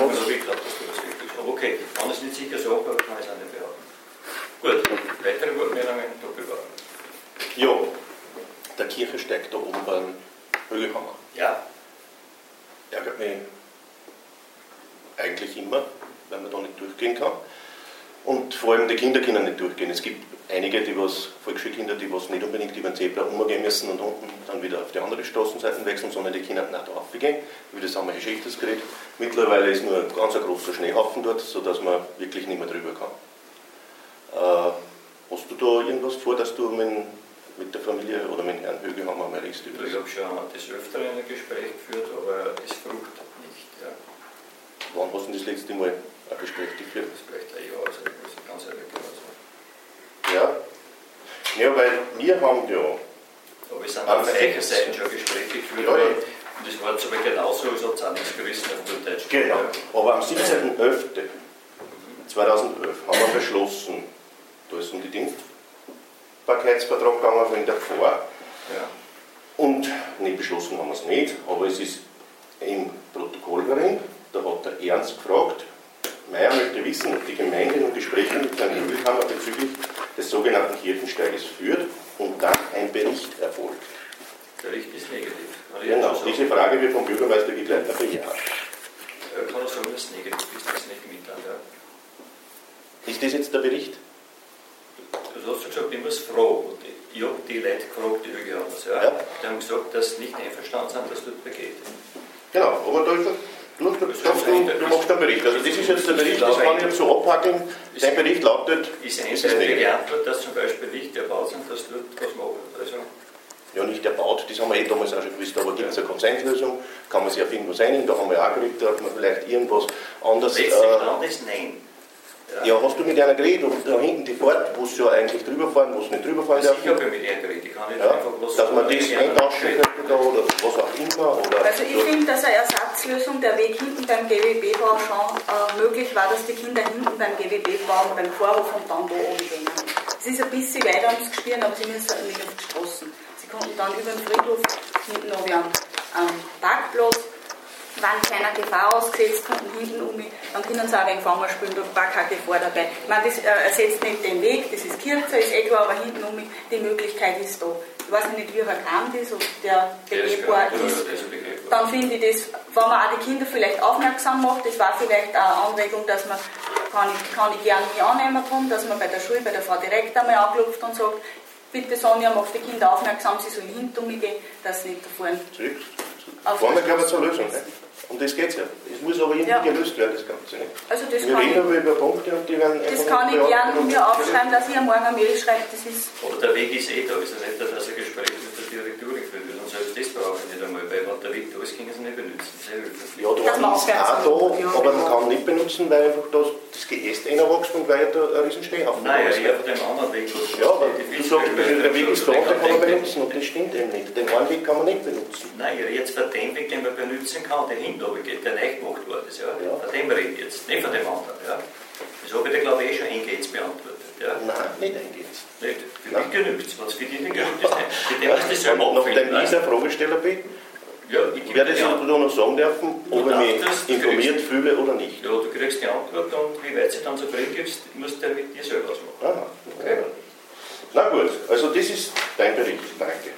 Okay, wenn es nicht sicher so kann ich es auch nicht behaupten. Gut, weitere Wortmeldungen darüber. Ja, der Kirchensteig da oben beim Högelhammer. Ja. Ärgert mich eigentlich immer, weil man da nicht durchgehen kann. Und vor allem die Kinder können nicht durchgehen. Es gibt einige, die was, Volksschulkinder, die was nicht unbedingt über den Zebra umgehen müssen und unten dann wieder auf die andere Straßenseite wechseln, sondern die können nicht da raufgehen. Über das haben wir Geschichtes geredet. Mittlerweile ist nur ein ganz ein großer Schneehaufen dort, sodass man wirklich nicht mehr drüber kann. Äh, hast du da irgendwas vor, dass du mit, mit der Familie oder mit Herrn Högelhammer mal redest? Ich habe schon des Öfteren ein Gespräch geführt, aber es fruchtet nicht. Ja. Wann hast du das letzte Mal ein Gespräch geführt? Das ist vielleicht ein Jahr, also ich muss ganz ehrlich sagen. Ja. Ja, weil wir haben ja. Aber es sind auf beiden Seiten schon Gespräche geführt. Ja, ja. Und das war jetzt aber genauso, es hat es auch nichts gerissen auf der Deutsch. Genau. Aber am siebzehnten elften zweitausendelf haben wir beschlossen, da ist um die Dienstbarkeitsvertrag gegangen von davor. Ja. Und nicht beschlossen haben wir es nicht, aber es ist im Protokoll drin, da hat der Ernst gefragt, Meier möchte wissen, ob die Gemeinde nun Gespräche mit Herrn Högelhammer bezüglich des sogenannten Kirchensteiges führt und dann ein Bericht erfolgt. Der Bericht ist negativ. Genau, diese Frage wird vom Bürgermeister Gegleitner bejaht. Er kann auch sagen, dass es negativ ist, das nicht mit an. Ja. Ist das jetzt der Bericht? Du hast gesagt, ich muss fragen. Ich habe die Leute gefragt, die Högelhammer. Ja. Ja. Die haben gesagt, dass sie nicht einverstanden sind, dass dort begeht. Genau, aber da ist er. Du, du, du, du machst einen Bericht. Also das ist jetzt der Bericht, das kann ich jetzt so abhaken. Dein Bericht lautet, ist eindeutig geantwortet, dass zum Beispiel nicht erbaut sind, dass dort was machen. Also ja, nicht erbaut, das haben wir eh damals auch schon gewusst, aber gibt es eine Konsenslösung, kann man sich auf irgendwas einigen, da haben wir auch geredet, da hat man vielleicht irgendwas anderes. Letzter Stand ist nein. Ja. ja, hast du mit einer geredet und da hinten die Fahrt, wo sie ja eigentlich drüber fahren, wo sie nicht drüber fahren dürfen? Ich habe mit ihr geredet, ich kann nicht ja, einfach bloß dass man das eintauschen könnte da oder was auch immer. Oder also ich finde, dass eine Ersatzlösung der Weg hinten beim G W B-Bau schon äh, möglich war, dass die Kinder hinten beim G W B-Bau beim Vorhof und dann da oben gehen. Es ist ein bisschen weiter ums Gespüren, aber sie müssen nicht auf die Straßen. Sie konnten dann über den Friedhof hinten noch am ähm, Parkplatz, waren keiner Gefahr ausgesetzt, konnten hinten um mich, dann können sie auch ein wenig Fangen spielen, da war keine Gefahr dabei. Ich meine, das äh, ersetzt nicht den Weg, das ist kürzer, ist etwa, aber hinten um mich, die Möglichkeit ist da. Ich weiß nicht, wie erkannt ist, ob der begehbar ist. Dann finde ich das, wenn man auch die Kinder vielleicht aufmerksam macht, das war vielleicht auch eine Anregung, dass man, kann ich, kann ich gerne mich annehmen drum, dass man bei der Schule, bei der Frau direkt einmal anklopft und sagt, bitte Sonja, mach die Kinder aufmerksam, sie sollen hinter mich gehen, dass sie nicht da vorne. Vorne, glaube ich, zur Lösung. Ne? Um das geht es ja. Es muss aber irgendwie ja. gelöst werden, das Ganze. Ne? Also das wir kann reden ich, aber über Punkte und die werden das kann ich gerne mir aufschreiben, dass ich morgen eine Mail schreibe. Das ist aber der Weg ist eh da. Es ist nicht, dass ein Gespräch mit der Direktur geführt wird. Und selbst das brauche ich nicht einmal, weil wenn der Weg da ist, können sie nicht benutzen. Ja, da ist auch da, ja, aber man kann nicht benutzen, weil einfach das, das Geäst reinwächst und weil ja da ein riesen Stehhaufen Nein, ja, auf dem anderen Weg. Ja, aber du sagst, der Weg ist da und den kann man benutzen und das stimmt eben nicht. Den einen Weg kann man nicht benutzen. Nein, jetzt für den Weg, den man benutzen kann, der hinten geht, der neu gemacht worden ist. Ja. Ja. Von dem rede ich jetzt, nicht von dem anderen. Ja. Das habe ich dir, glaube ich, eh schon eingehend beantwortet. Ja. Nein, nicht eingehend. Nicht. Für mich genügt es. Was für dich nicht genügt, ist nicht. Für den ist das selber abfinden. Nachdem ich ein Fragesteller bin, ja, ich werde ich nur noch sagen dürfen, ob ich mich informiert fühle oder nicht. Ja, du kriegst die Antwort und wie weit sie dann zufrieden gibst, musst du mit dir selber ausmachen. Aha, okay. Na gut, also das ist dein Bericht. Danke.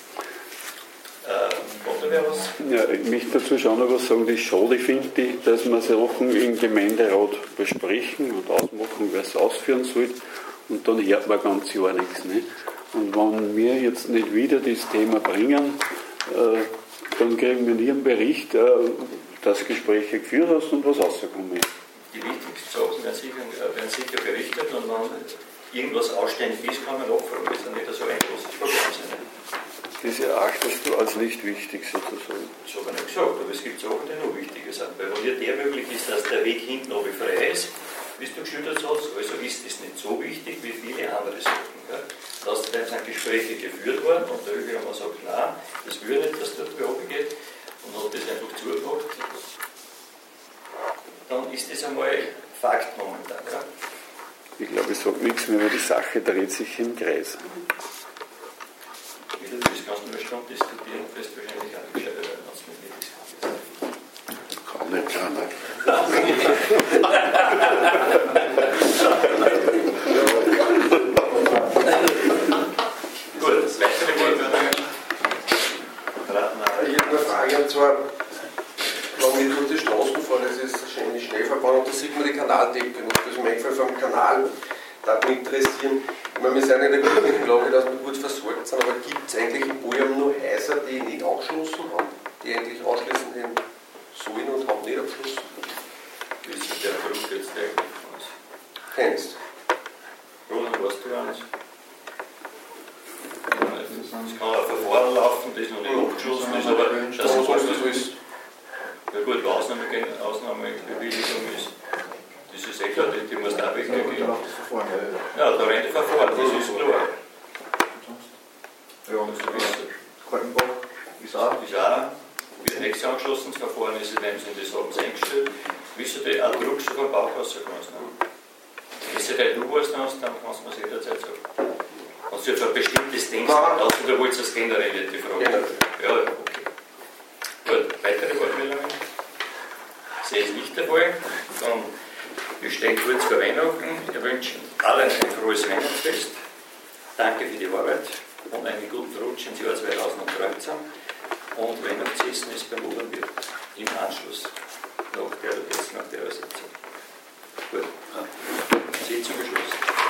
Ja, ich möchte dazu schon noch was sagen, das schade finde ich, dass man Sachen im Gemeinderat besprechen und ausmachen, wer es ausführen soll und dann hört man ganz Jahr nichts. Ne? Und wenn wir jetzt nicht wieder das Thema bringen, äh, dann kriegen wir nie einen Bericht, äh, dass du Gespräche geführt hast und was rausgekommen ist. Die wichtigsten Sachen werden sicher, werden sicher berichtet und wenn irgendwas ausständig ist, kann man nachfragen. Das ist ja nicht so ein großes Problem sein. Das erachtest du als nicht wichtig sozusagen. Das habe ich nicht gesagt, aber es gibt Sachen, die noch wichtiger sind. Weil wenn dir der möglich ist, dass der Weg hinten oben frei ist, wie du geschildert hast, also ist das nicht so wichtig wie viele andere Sachen. Gell? Da sind Gespräche geführt worden und da haben wir gesagt, nein, das will nicht, dass dort oben geht und hat das einfach zugemacht. Dann ist das einmal Fakt momentan. Ja? Ich glaube, ich sage nichts mehr, weil die Sache dreht sich im Kreis. Wie du das kannst du eine Stunde diskutieren, wirst du wahrscheinlich auch nicht gescheiter werden, als mit mir diskutiert. Kann nicht keiner. Gut, das weitere Wortmeldungen. Ich habe eine Frage, und zwar, wenn ich durch die Straßen fahre, das ist eine Schneefahrbahn, und da sieht man die Kanaldecke noch. Das ist mir eingefallen vom Kanal, da mich interessieren. Ich meine, wir sind in der guten Lage, dass wir gut versorgt sind, aber gibt es eigentlich in Bochum nur Häuser, die nicht angeschlossen haben, die eigentlich anschließen sollen und haben nicht abgeschlossen? Wie ist der Grund jetzt eigentlich aus? Kennst du? Roland, weißt du eines? Es kann ein Verfahren laufen, das noch nicht abgeschlossen ist, aber das ist was das ist. Ja gut, Ausnahme, Ausnahmebewilligung ist, das ist eh klar, die, die muss auch weggehen. Ja, da rennt Verfahren, das ist klar. Ja, und so ist Kaltenbach ist auch. Ist auch, wird nichts angeschlossen, das Verfahren ist, wenn sie das haben, eingestellt. Wisst ihr, auch Druck schon vom Bauch rauskommen. Wenn du nicht du was hast, dann kannst du mir das jederzeit sagen. Wenn du jetzt ein bestimmtes denkst, also du wolltest das generell die Frage. Ja, ja, okay. Gut, weitere Wortmeldungen? Sehe ich nicht der Fall. Dann, wir stehen kurz vor Weihnachten. Wir wünschen allen ein frohes Weihnachtsfest. Danke für die Arbeit und einen guten Rutsch ins Jahr zweitausenddreizehn. Und Weihnachtsessen ist beim Obernwirt im Anschluss nach der, jetzt nach der Sitzung. Gut, Sitzung geschlossen.